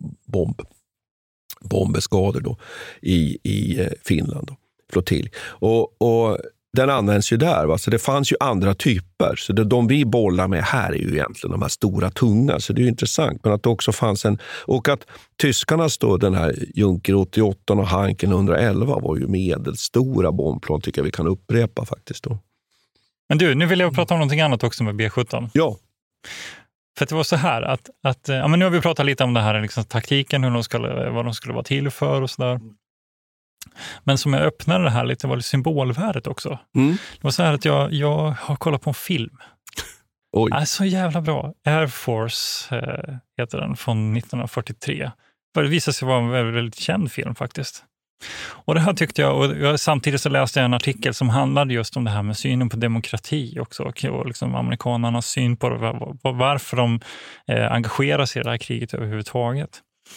bombeskador då i Finland. Då, flottilj. Och den används ju där. Va? Så det fanns ju andra typer. Så de vi bollar med här är ju egentligen de här stora, tunga. Så det är ju intressant. Men att det också fanns och att tyskarnas då, den här Junker 88 och Heinkel 111 var ju medelstora bombplan, tycker jag vi kan upprepa faktiskt då. Men du, nu vill jag prata om någonting annat också med B-17. Ja. För att det var så här att men nu har vi pratat lite om det här liksom, taktiken, vad de skulle vara till för och sådär. Men som jag öppnade det här lite var det symbolvärdet också. Det var så här att jag har kollat på en film. Oj. Så jävla bra. Air Force heter den, från 1943. Det visade sig vara en väldigt, väldigt känd film faktiskt. Och det här tyckte jag, och samtidigt så läste jag en artikel som handlade just om det här med synen på demokrati också. Och liksom amerikanernas syn på varför de engagerar sig i det här kriget överhuvudtaget.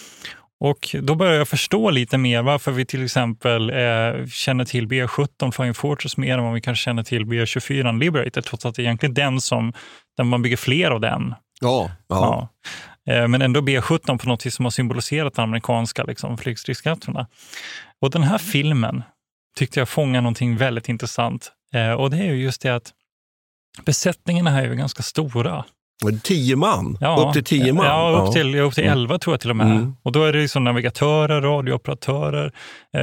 Och då börjar jag förstå lite mer varför vi till exempel känner till B-17 Flying Fortress mer än vad vi kanske känner till B-24 Liberator, trots att det är egentligen den man bygger fler av den. Ja. Men ändå B-17 på något vis som har symboliserat de amerikanska liksom, flygstridskrafterna. Och den här filmen tyckte jag fångar någonting väldigt intressant. Och det är ju just det att besättningarna här är ju ganska stora. 10 man? Ja, upp till 10 man? Ja, upp till 11 tror jag till och med. Och då är det liksom navigatörer, radiooperatörer,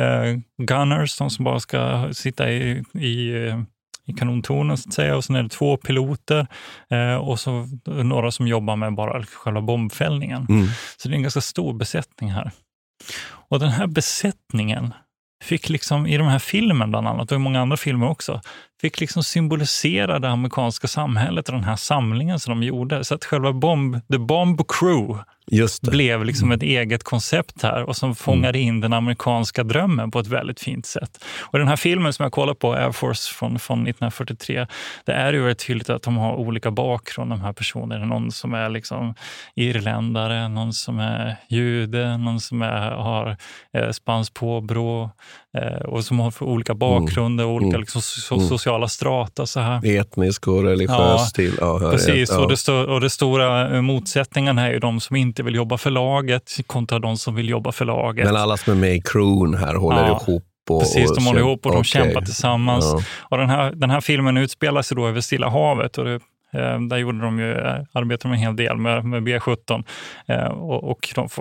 gunners, de som bara ska sitta i kanontornen så att säga. Och sen är det 2 piloter och så några som jobbar med bara själva bombfällningen. Så det är en ganska stor besättning här. Och den här besättningen fick liksom i de här filmen bland annat och i många andra filmer också fick liksom symbolisera det amerikanska samhället och den här samlingen som de gjorde. Så att själva The Bomb Crew blev liksom ett eget koncept här och som fångade in den amerikanska drömmen på ett väldigt fint sätt. Och den här filmen som jag kollar på, Air Force från 1943, det är ju väldigt tydligt att de har olika bakgrund, de här personerna. Någon som är liksom irländare, någon som är jude, någon som har spanskt påbrå och som har olika bakgrunder och olika liksom, sociala strata så här. Etnisk och religiös till. Ja, precis. Och det stora motsättningen här är ju de som inte vill jobba för laget kontra de som vill jobba för laget. Men alla som är med i crewn här håller ihop. Precis, de håller ihop och de kämpar tillsammans. Ja. Och den här filmen utspelar sig då över Stilla havet och där gjorde de ju, arbetade de en hel del med B-17 och de får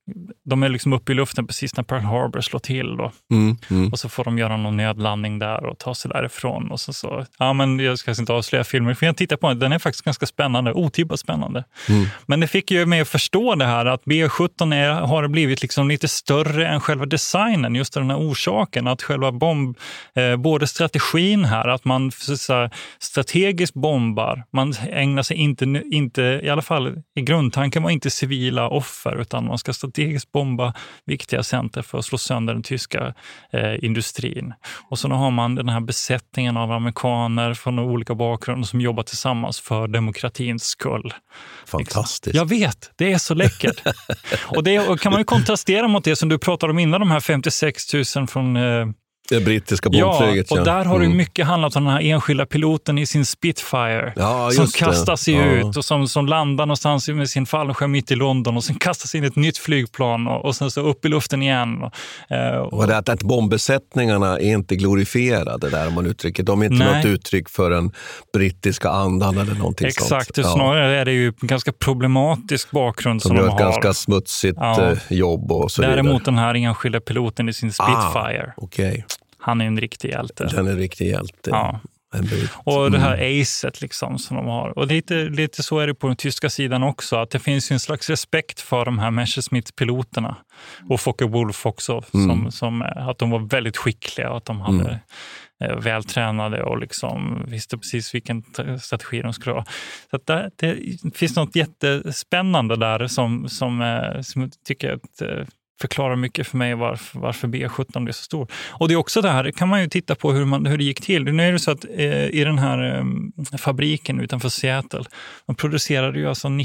de är liksom uppe i luften precis när Pearl Harbor slår till då. Och så får de göra någon nödlandning där och ta sig därifrån. Och så men jag ska inte avslöja filmen, för jag tittar på den är faktiskt ganska spännande, otippat spännande. Men det fick ju mig att förstå det här att B-17 har blivit liksom lite större än själva designen, just den här orsaken att själva både strategin här, att man så strategiskt bombar, man ägnar sig inte i alla fall i grundtanken var inte civila offer, utan man ska strategiskt bomba viktiga center för att slå sönder den tyska industrin. Och så har man den här besättningen av amerikaner från olika bakgrunder som jobbar tillsammans för demokratins skull. Fantastiskt. Jag vet, det är så läckert. Och det kan man ju kontrastera mot det som du pratade om innan, de här 56 000 från det brittiska bombflyget. Ja, och där har det mycket handlat om den här enskilda piloten i sin Spitfire som kastar sig ut och som landar någonstans med sin fallskärm mitt i London och sen kastar sig in ett nytt flygplan och sen så upp i luften igen. Och det att bombbesättningarna är inte glorifierade där, om man uttrycker. De är inte något uttryck för den brittiska andan eller någonting sånt. Exakt, snarare är det ju en ganska problematisk bakgrund som de har. Ett ganska smutsigt jobb och så vidare. Däremot den här enskilda piloten i sin Spitfire. Okej. Han är en riktig hjälte. Den är en riktig hjälte. Ja. Och det här acet liksom som de har. Och lite så är det på den tyska sidan också. Att det finns en slags respekt för de här Messerschmitt-piloterna. Och Focke-Wulf också. Som att de var väldigt skickliga och att de hade vältränade och liksom visste precis vilken strategi de skulle ha. Så att det finns något jättespännande där som jag tycker att förklarar mycket för mig varför B-17 blev så stor. Och det är också det här, kan man ju titta på hur det gick till. Nu är det så att i den här fabriken utanför Seattle, man producerade ju alltså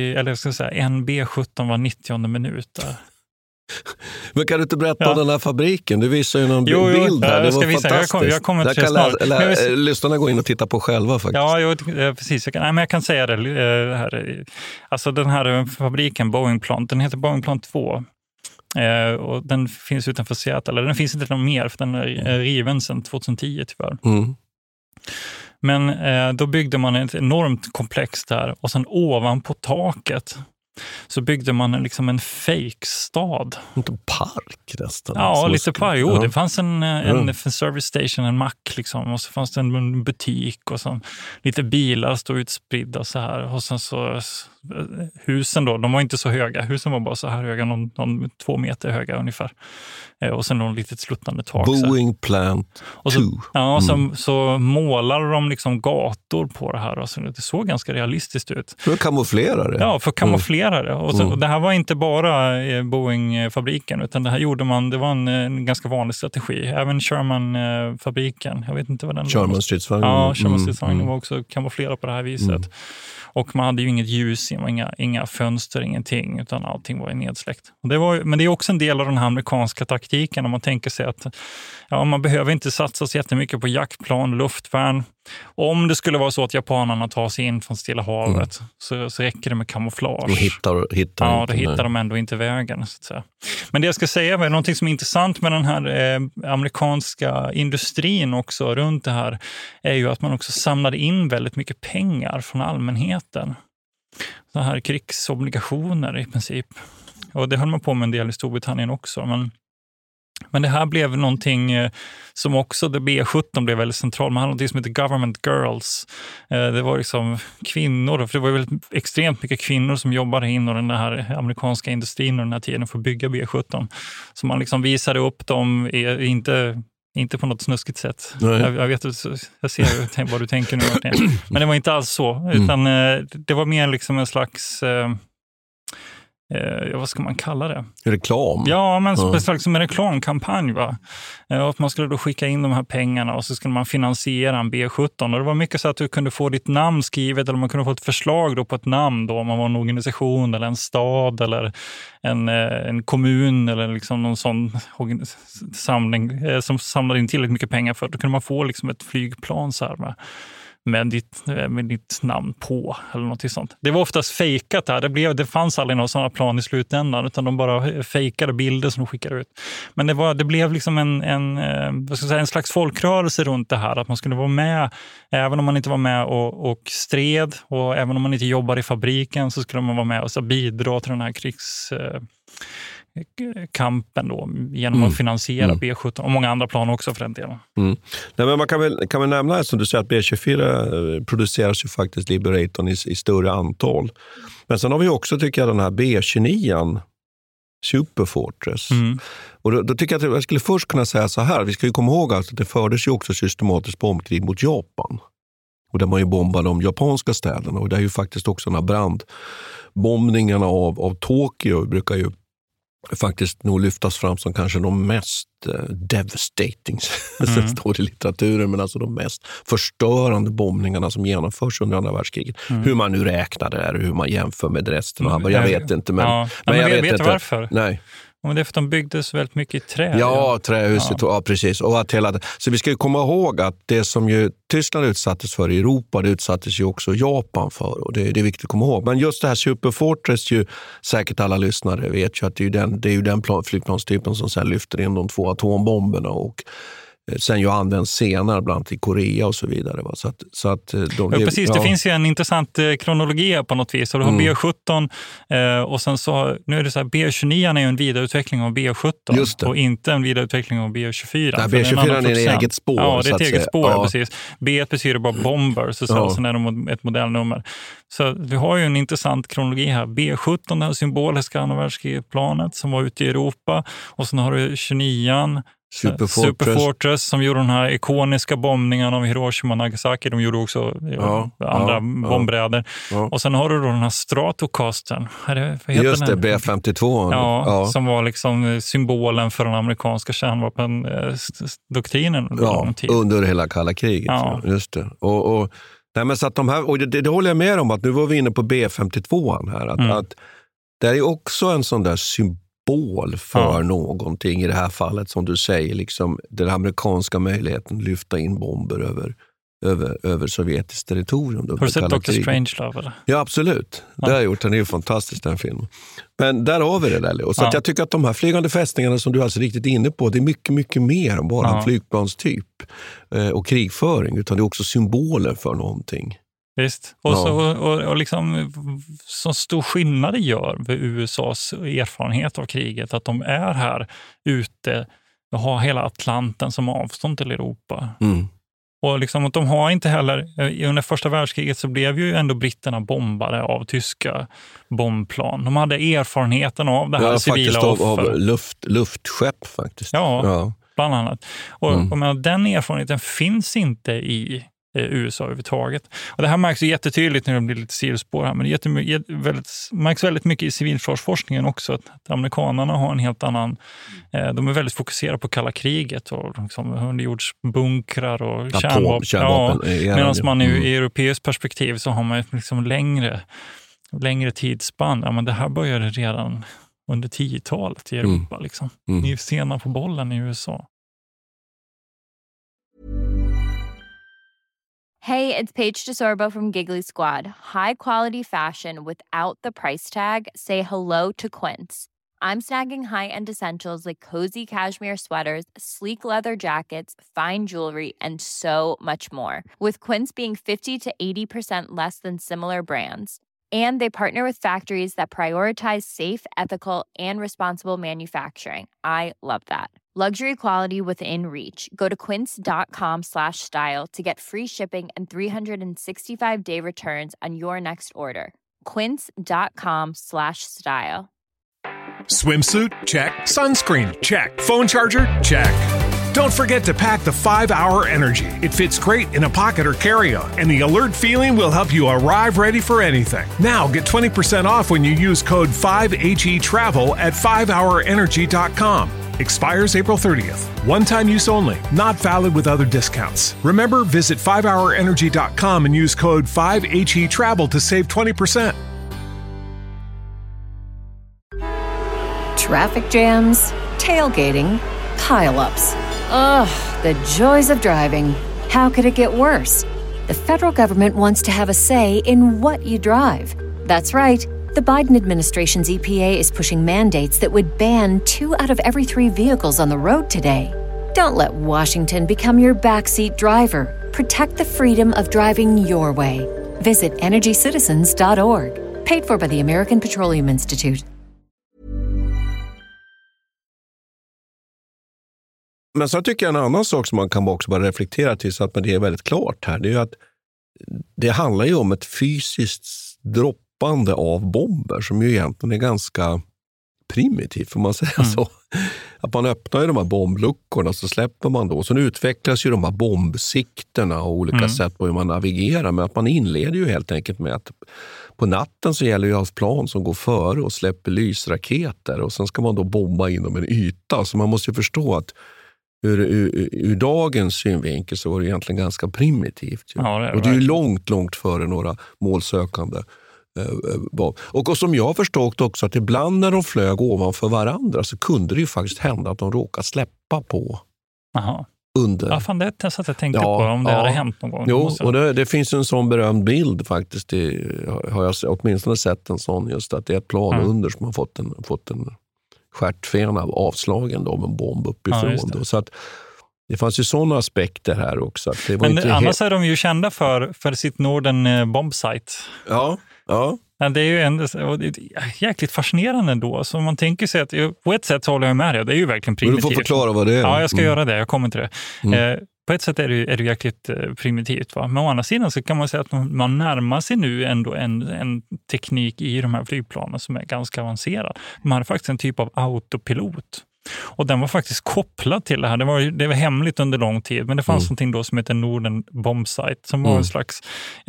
en B-17 var 90:e minut där. Men kan du inte berätta om den här fabriken? Du visar ju någon bild här. Det var fantastiskt. Jag kommer till snart. Lyssnarna går in och tittar på själva faktiskt. Ja, precis. Jag kan säga det här. Alltså den här fabriken, Boeing-plan, den heter Boeing-plan 2. Och den finns utanför Seattle, eller den finns inte någon mer för den är riven sedan 2010 tyvärr. Men då byggde man ett enormt komplex där och sen ovanpå taket så byggde man liksom en fake-stad. Inte park nästan. Ja, lite park. Jo, det fanns en service station, en mack liksom, och så fanns det en butik och så lite bilar stod utspridda så här. Och sen så husen då, de var inte så höga. Husen var bara så här höga, någon 2 meter höga ungefär. Och sen någon litet sluttande tak. Boeing Plant 2. Ja, så målar de liksom gator på det här. Och så det såg ganska realistiskt ut. För att kamouflera det? Ja, för att kamouflera det. Och det här var inte bara Boeing-fabriken, utan det här gjorde man, det var en ganska vanlig strategi. Även Sherman-fabriken, jag vet inte vad den var. Sherman-stridsvagnen. Ja, Sherman-stridsvagnen var också kamouflerad på det här viset. Och man hade ju inget ljus, inga fönster, ingenting, utan allting var nedsläckt. Men det är också en del av den här amerikanska taktiken, om man tänker sig att man behöver inte satsa så jättemycket på jaktplan, luftvärn. Om det skulle vara så att japanerna tar sig in från Stilla havet så räcker det med kamouflage. Då hittar de ändå inte vägen, så att säga. Men det jag ska säga är någonting som är intressant med den här amerikanska industrin också runt det här är ju att man också samlade in väldigt mycket pengar från allmänheten. Så här krigsobligationer i princip. Och det höll man på med en del i Storbritannien också, men det här blev någonting som också, det B-17 blev väldigt centralt. Man hade något som heter Government Girls. Det var liksom kvinnor, för det var väldigt extremt mycket kvinnor som jobbade inom den här amerikanska industrin under den här tiden för att bygga B-17. Så man liksom visade upp dem, inte på något snuskigt sätt. Jag vet, jag ser vad du tänker nu, Martin. Men det var inte alls så, utan det var mer liksom en slags... vad ska man kalla det? Reklam? Ja, men slags som en reklamkampanj, va? Och man skulle då skicka in de här pengarna och så skulle man finansiera en B-17. Och det var mycket så att du kunde få ditt namn skrivet, eller man kunde få ett förslag då på ett namn då, om man var en organisation eller en stad eller en kommun eller liksom någon sån samling som samlade in tillräckligt mycket pengar för. Då kunde man få liksom ett flygplan så här, va? med ditt namn på eller något sånt. Det var oftast fejkat där. Det fanns aldrig någon sådana plan i slutändan, utan de bara fejkade bilder som de skickade ut. Men det blev liksom en slags folkrörelse runt det här, att man skulle vara med, även om man inte var med och stred, och även om man inte jobbar i fabriken, så skulle man vara med och så bidra till den här krigskampen då, genom att finansiera B17 och många andra plan också för den delen. Nej, men man kan väl nämna, som du säger, att B24 produceras ju faktiskt Liberatorn i större antal. Men sen har vi också, tycker jag, den här B29 Super Fortress. Och då tycker jag att jag skulle först kunna säga så här: vi ska ju komma ihåg att det fördes ju också systematiskt bombkrig mot Japan. Och där man ju bombade de japanska städerna. Och det är ju faktiskt också den här brandbombningarna av Tokyo brukar ju faktiskt nog lyftas fram som kanske de mest devastating, så står det i litteraturen, men alltså de mest förstörande bombningarna som genomförs under andra världskriget. Hur man nu räknar det här, hur man jämför med resten. Jag vet inte, men jag vet inte varför. Nej. Och det är för att de byggdes väldigt mycket i trä. Ja, trähuset, ja precis. Och att så vi ska ju komma ihåg att det som ju Tyskland utsattes för i Europa, det utsattes ju också Japan för. Och det är viktigt att komma ihåg. Men just det här Super Fortress, ju säkert alla lyssnare vet ju att det är ju den flygplanstypen som sen lyfter in de 2 atombomberna och sen ju används senare bland annat i Korea och så vidare. Va? Så att precis, det finns ju en intressant kronologi på något vis. Så du har B17 och sen så, nu är det så här, B29 är ju en vidareutveckling av B17 och inte en vidareutveckling av B24. Nej, B24 är ett eget spår. Ja, det är ett eget spår, precis. B1 betyder bara bomber, så sen är det ett modellnummer. Så vi har ju en intressant kronologi här. B17, det här symboliska andra världskrigsplanet som var ute i Europa, och sen har du 29 Super Fortress som gjorde den här ikoniska bombningen av Hiroshima och Nagasaki. De gjorde också andra bombräder. Och sen har du då den här Stratocastern. Just det, B-52. Som var liksom symbolen för den amerikanska kärnvapendoktrinen under hela kalla kriget. Ja. Just det. Nej, men så att de här, och det håller jag med om, att nu var vi inne på B-52 här. Att det är också en sån där symbol för någonting i det här fallet, som du säger, liksom den amerikanska möjligheten att lyfta in bomber över sovjetiskt territorium. Har du sett Dr. Strangelove eller? Ja, absolut. Det har jag gjort. Den är ju fantastisk, den filmen. Men där har vi det där. Och så att jag tycker att de här flygande fästningarna som du är alltså riktigt inne på, det är mycket, mycket mer än bara en flygplanstyp och krigföring, utan det är också symboler för någonting. Visst. Och liksom så stor skillnad det gör för USAs erfarenhet av kriget, att de är här ute och har hela Atlanten som avstånd till Europa. Och liksom att de har inte heller, under första världskriget så blev ju ändå britterna bombade av tyska bombplan. De hade erfarenheten av det här civila offer. Av luftskepp faktiskt. Ja, bland annat. Och men den erfarenheten finns inte i USA överhuvudtaget. Och det här märks ju jättetydligt när det blir lite sidospår här, men det märks väldigt mycket i civilförsvarsforskningen också, att amerikanerna har en helt annan, de är väldigt fokuserade på kalla kriget och liksom underjordsbunkrar och kärnvapen. Medan man i europeiskt perspektiv så har man liksom längre tidsspann. Ja, men det här började redan under 10-talet i Europa. Liksom. Ni är sena på bollen i USA. Hey, it's Paige DeSorbo from Giggly Squad. High quality fashion without the price tag. Say hello to Quince. I'm snagging high-end essentials like cozy cashmere sweaters, sleek leather jackets, fine jewelry, and so much more. With Quince being 50 to 80% less than similar brands. And they partner with factories that prioritize safe, ethical, and responsible manufacturing. I love that. Luxury quality within reach. Go to quince.com/style to get free shipping and 365-day returns on your next order. Quince.com/style. Swimsuit? Check. Sunscreen? Check. Phone charger? Check. Don't forget to pack the 5-Hour Energy. It fits great in a pocket or carry-on, and the alert feeling will help you arrive ready for anything. Now get 20% off when you use code 5HETRAVEL at 5hourenergy.com. Expires April 30th. One-time use only. Not valid with other discounts. Remember, visit 5hourenergy.com and use code 5HETRAVEL to save 20%. Traffic jams, tailgating, pile-ups. Ugh, the joys of driving. How could it get worse? the federal government wants to have a say in what you drive. That's right. The Biden administration's EPA is pushing mandates that would ban 2 out of every 3 vehicles on the road today. Don't let Washington become your backseat driver. Protect the freedom of driving your way. Visit energycitizens.org. Paid for by the American Petroleum Institute. Men så tycker jag en annan sak som man kan också bara reflektera till så att det är väldigt klart här. Det är ju att det handlar ju om ett fysiskt droppande av bomber som ju egentligen är ganska primitivt, får man säga så. Att man öppnar ju de här bombluckorna så släpper man då. Sen utvecklas ju de här bombsikterna och olika sätt på hur man navigerar. Men att man inleder ju helt enkelt med att på natten så gäller ju att ha plan som går före och släpper lysraketer. Och sen ska man då bomba inom en yta. Så man måste ju förstå att ur dagens synvinkel så var det egentligen ganska primitivt. Ja, det är och det är ju långt före några målsökande. Och som jag förstått också att ibland när de flög ovanför varandra så kunde det ju faktiskt hända att de råkade släppa på. Aha. Under. Ja, fan, det är så att jag tänkte på om det hade hänt någon gång. Jo, och det finns en sån berömd bild faktiskt. Har jag åtminstone sett en sån, just att det är ett plan under som har fått en stjärtfena avslagen då, med en bomb uppifrån. Ja, så att det fanns ju sådana aspekter här också. Att det var inte annars är de ju kända för sitt Northern Bombsight. Ja. Det är ju jäkligt fascinerande ändå. Så man tänker sig att på ett sätt så håller jag med dig. Det är ju verkligen primitivt. Men du får förklara vad det är. Ja, jag ska göra det. Jag kommer till det. På ett sätt är det jäkligt primitivt. Va? Men å andra sidan så kan man säga att man närmar sig nu ändå en teknik i de här flygplanen som är ganska avancerad. Man hade faktiskt en typ av autopilot. Och den var faktiskt kopplad till det här. Det var hemligt under lång tid, men det fanns någonting då som heter Northern Bombsight som var en slags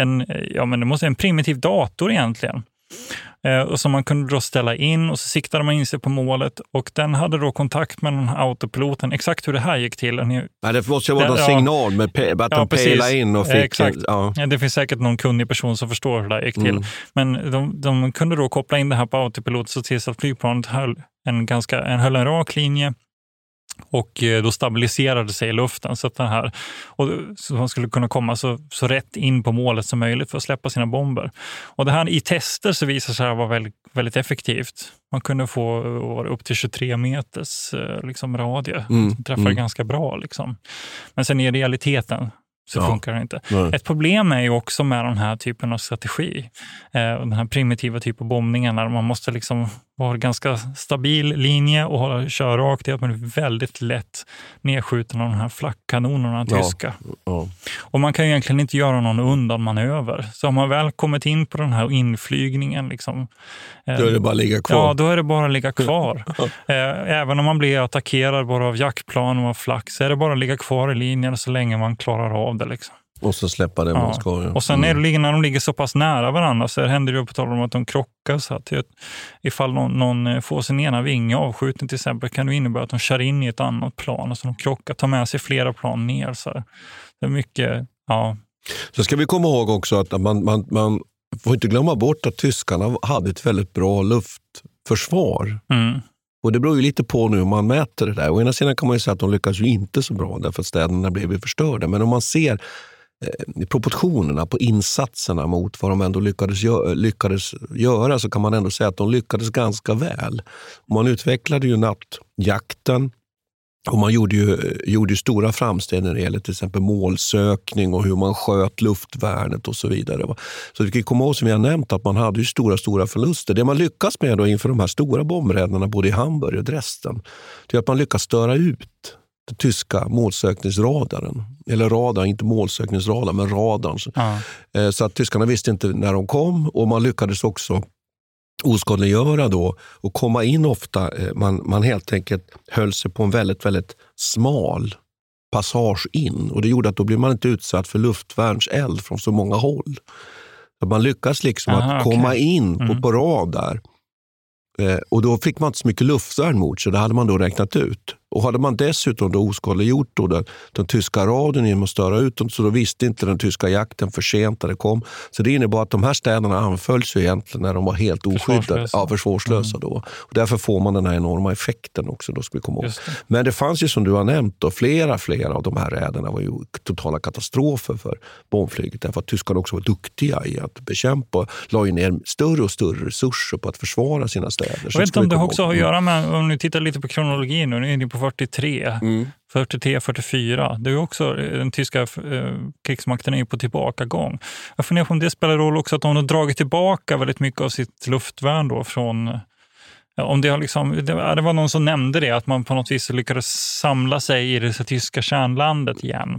en primitiv dator egentligen. Och som man kunde då ställa in och så siktade man in sig på målet och den hade då kontakt med den här autopiloten. Exakt hur det här gick till. Det måste ju vara någon signal med att de pejlade in och fick... Exakt. Det finns säkert någon kunnig person som förstår hur det här gick till. Men de kunde då koppla in det här på autopilot så tills att flygplanet höll en rak linje och då stabiliserade sig i luften så att så man skulle kunna komma så rätt in på målet som möjligt för att släppa sina bomber. Och det här i tester så visar sig vara väldigt, väldigt effektivt. Man kunde få upp till 23 meters radie. Träffade ganska bra liksom. Men sen i realiteten så funkar det inte. Nej. Ett problem är ju också med den här typen av strategi. Den här primitiva typen av bombningar när man måste vara ganska stabil linje och köra rakt i att man är väldigt lätt nedskjuten av de här flackkanonerna tyska. Ja. Och man kan ju egentligen inte göra någon undanmanöver. Så om man väl kommit in på den här inflygningen då är det bara att ligga kvar. Ja, då är det bara att ligga kvar. Även om man blir attackerad bara av jaktplan och av flack så är det bara att ligga kvar i linjen så länge man klarar av det Och så släppa det man ska. Och sen när de ligger så pass nära varandra så händer det på tal om att de krockar så att ifall någon får sin ena vinge avskjuten till exempel kan det innebära att de kör in i ett annat plan och så de krockar, tar med sig flera plan ner så det är mycket, Så ska vi komma ihåg också att man får inte glömma bort att tyskarna hade ett väldigt bra luftförsvar. Och det beror ju lite på nu hur man mäter det där. Å ena sidan kan man ju säga att de lyckas ju inte så bra därför att städerna blev förstörda. Men om man ser proportionerna på insatserna mot vad de ändå lyckades göra så kan man ändå säga att de lyckades ganska väl. Och man utvecklade ju nattjakten och man gjorde ju stora framsteg när det gäller till exempel målsökning och hur man sköt luftvärnet och så vidare. Så vi kan komma ihåg som vi har nämnt att man hade ju stora förluster. Det man lyckas med då inför de här stora bombräderna både i Hamburg och Dresden det är att man lyckas störa ut den tyska målsökningsradaren. Eller radar, inte målsökningsradar, men radarn. Så att tyskarna visste inte när de kom och man lyckades också oskadliggöra då och komma in ofta. Man helt enkelt höll sig på en väldigt, väldigt smal passage in och det gjorde att då blir man inte utsatt för luftvärnseld från så många håll. Så man lyckas att komma in på radar. Och då fick man inte så mycket luftvärn mot så det hade man då räknat ut. Och hade man dessutom då oskadliggjort då den tyska radion genom att störa ut dem, så då visste inte den tyska jakten för sent när det kom. Så det innebar att de här städerna anfölls ju egentligen när de var helt oskyddade. Försvarslösa då. Och därför får man den här enorma effekten också, då ska vi komma ihåg. Men det fanns ju, som du har nämnt då, flera av de här räderna var ju totala katastrofer för bombflyget. Därför att tyskarna också var duktiga i att bekämpa, la ju ner större och större resurser på att försvara sina städer. Jag vet inte om det också har att göra med, om ni tittar lite på kronologin nu, ni är på 43. 43, 44. Det är också, den tyska krigsmakten är ju på tillbakagång. Jag funderar på om det spelar roll också att de har dragit tillbaka väldigt mycket av sitt luftvärn då från... Om det har liksom, det var någon som nämnde det, att man på något vis lyckades samla sig i det tyska kärnlandet igen.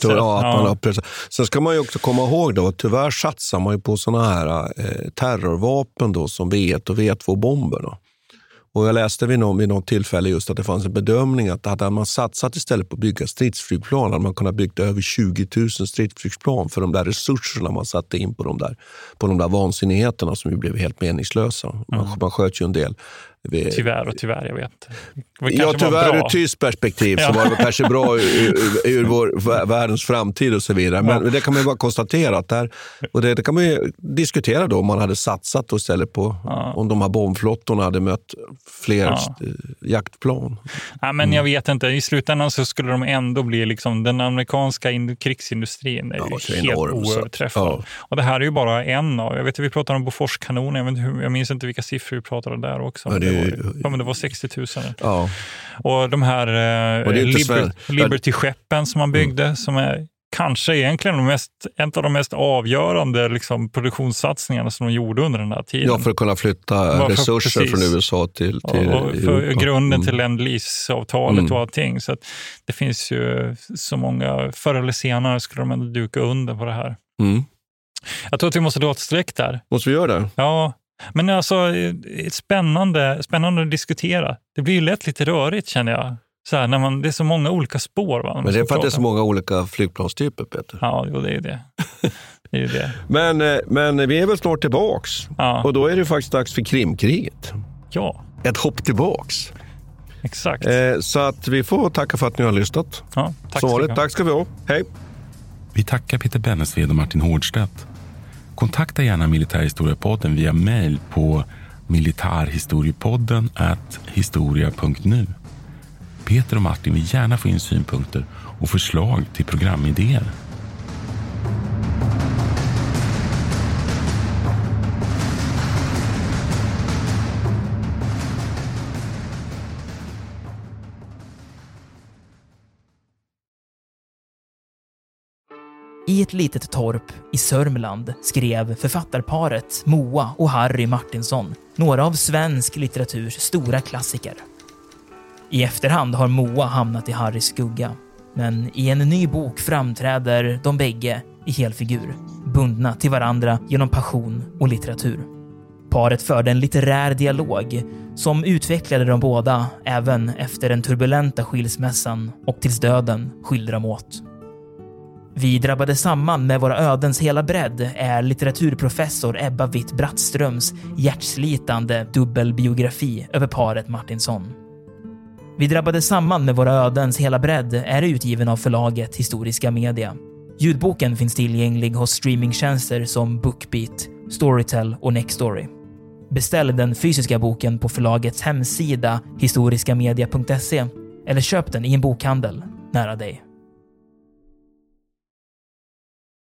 Sen ska man ju också komma ihåg då att tyvärr satsar man ju på såna här terrorvapen då, som V1 och V2-bomber då. Och jag läste vid något tillfälle just att det fanns en bedömning att hade man satsat istället på att bygga stridsflygplan, hade man kunnat bygga över 20 000 stridsflygplan för de där resurserna man satte in på de där vansinnigheterna som ju blev helt meningslösa. Man sköt ju en del. Tyvärr, jag vet. Tyvärr ur tyst perspektiv så var det kanske bra ur vår världens framtid och så vidare. Men det kan man ju bara konstatera att det kan man ju diskutera då om man hade satsat då istället på om de här bombflottorna hade mött fler jaktplan. Ja, men jag vet inte. I slutändan så skulle de ändå bli liksom, den amerikanska krigsindustrin är ju helt oöverträffad. Ja. Och det här är ju bara en av, jag vet att vi pratar om Boforskanoner, jag minns inte vilka siffror vi pratade där också. Men det var 60 000. Ja. Och de här Liberty-skeppen som man byggde, som är kanske egentligen en av de mest avgörande liksom, produktionssatsningarna som de gjorde under den här tiden. Ja, för att kunna flytta resurser från USA till för grunden till Lend-Lease-avtalet och allting. Så att det finns ju så många, förr eller senare skulle de ändå duka under på det här. Jag tror att vi måste dra ett streck där. Måste vi göra det? Ja. Men alltså, spännande att diskutera. Det blir ju lätt lite rörigt, känner jag. Så här, när det är så många olika spår. Va? Men det är för att det är så många olika flygplanstyper, Peter. Ja, det är ju det. Det är ju det. Men vi är väl snart tillbaks. Ja. Och då är det faktiskt dags för Krimkriget. Ja. Ett hopp tillbaks. Exakt. Så att vi får tacka för att ni har lyssnat. Ja, tack ska vi ha. Hej. Vi tackar Peter Bennesved och Martin Hårdstedt. Kontakta gärna Militärhistoriepodden via mejl på militarhistoriepodden@historia.nu. Peter och Martin vill gärna få in synpunkter och förslag till programidéer. I ett litet torp i Sörmland skrev författarparet Moa och Harry Martinsson några av svensk litteraturs stora klassiker. I efterhand har Moa hamnat i Harrys skugga, men i en ny bok framträder de bägge i helfigur, bundna till varandra genom passion och litteratur. Paret förde en litterär dialog som utvecklade de båda även efter den turbulenta skilsmässan och tills döden skilde dem åt. Vi drabbade samman med våra ödens hela bredd är litteraturprofessor Ebba Witt-Brattströms hjärtslitande dubbelbiografi över paret Martinsson. Vi drabbade samman med våra ödens hela bredd är utgiven av förlaget Historiska Media. Ljudboken finns tillgänglig hos streamingtjänster som Bookbeat, Storytel och Nextory. Beställ den fysiska boken på förlagets hemsida historiskamedia.se eller köp den i en bokhandel nära dig.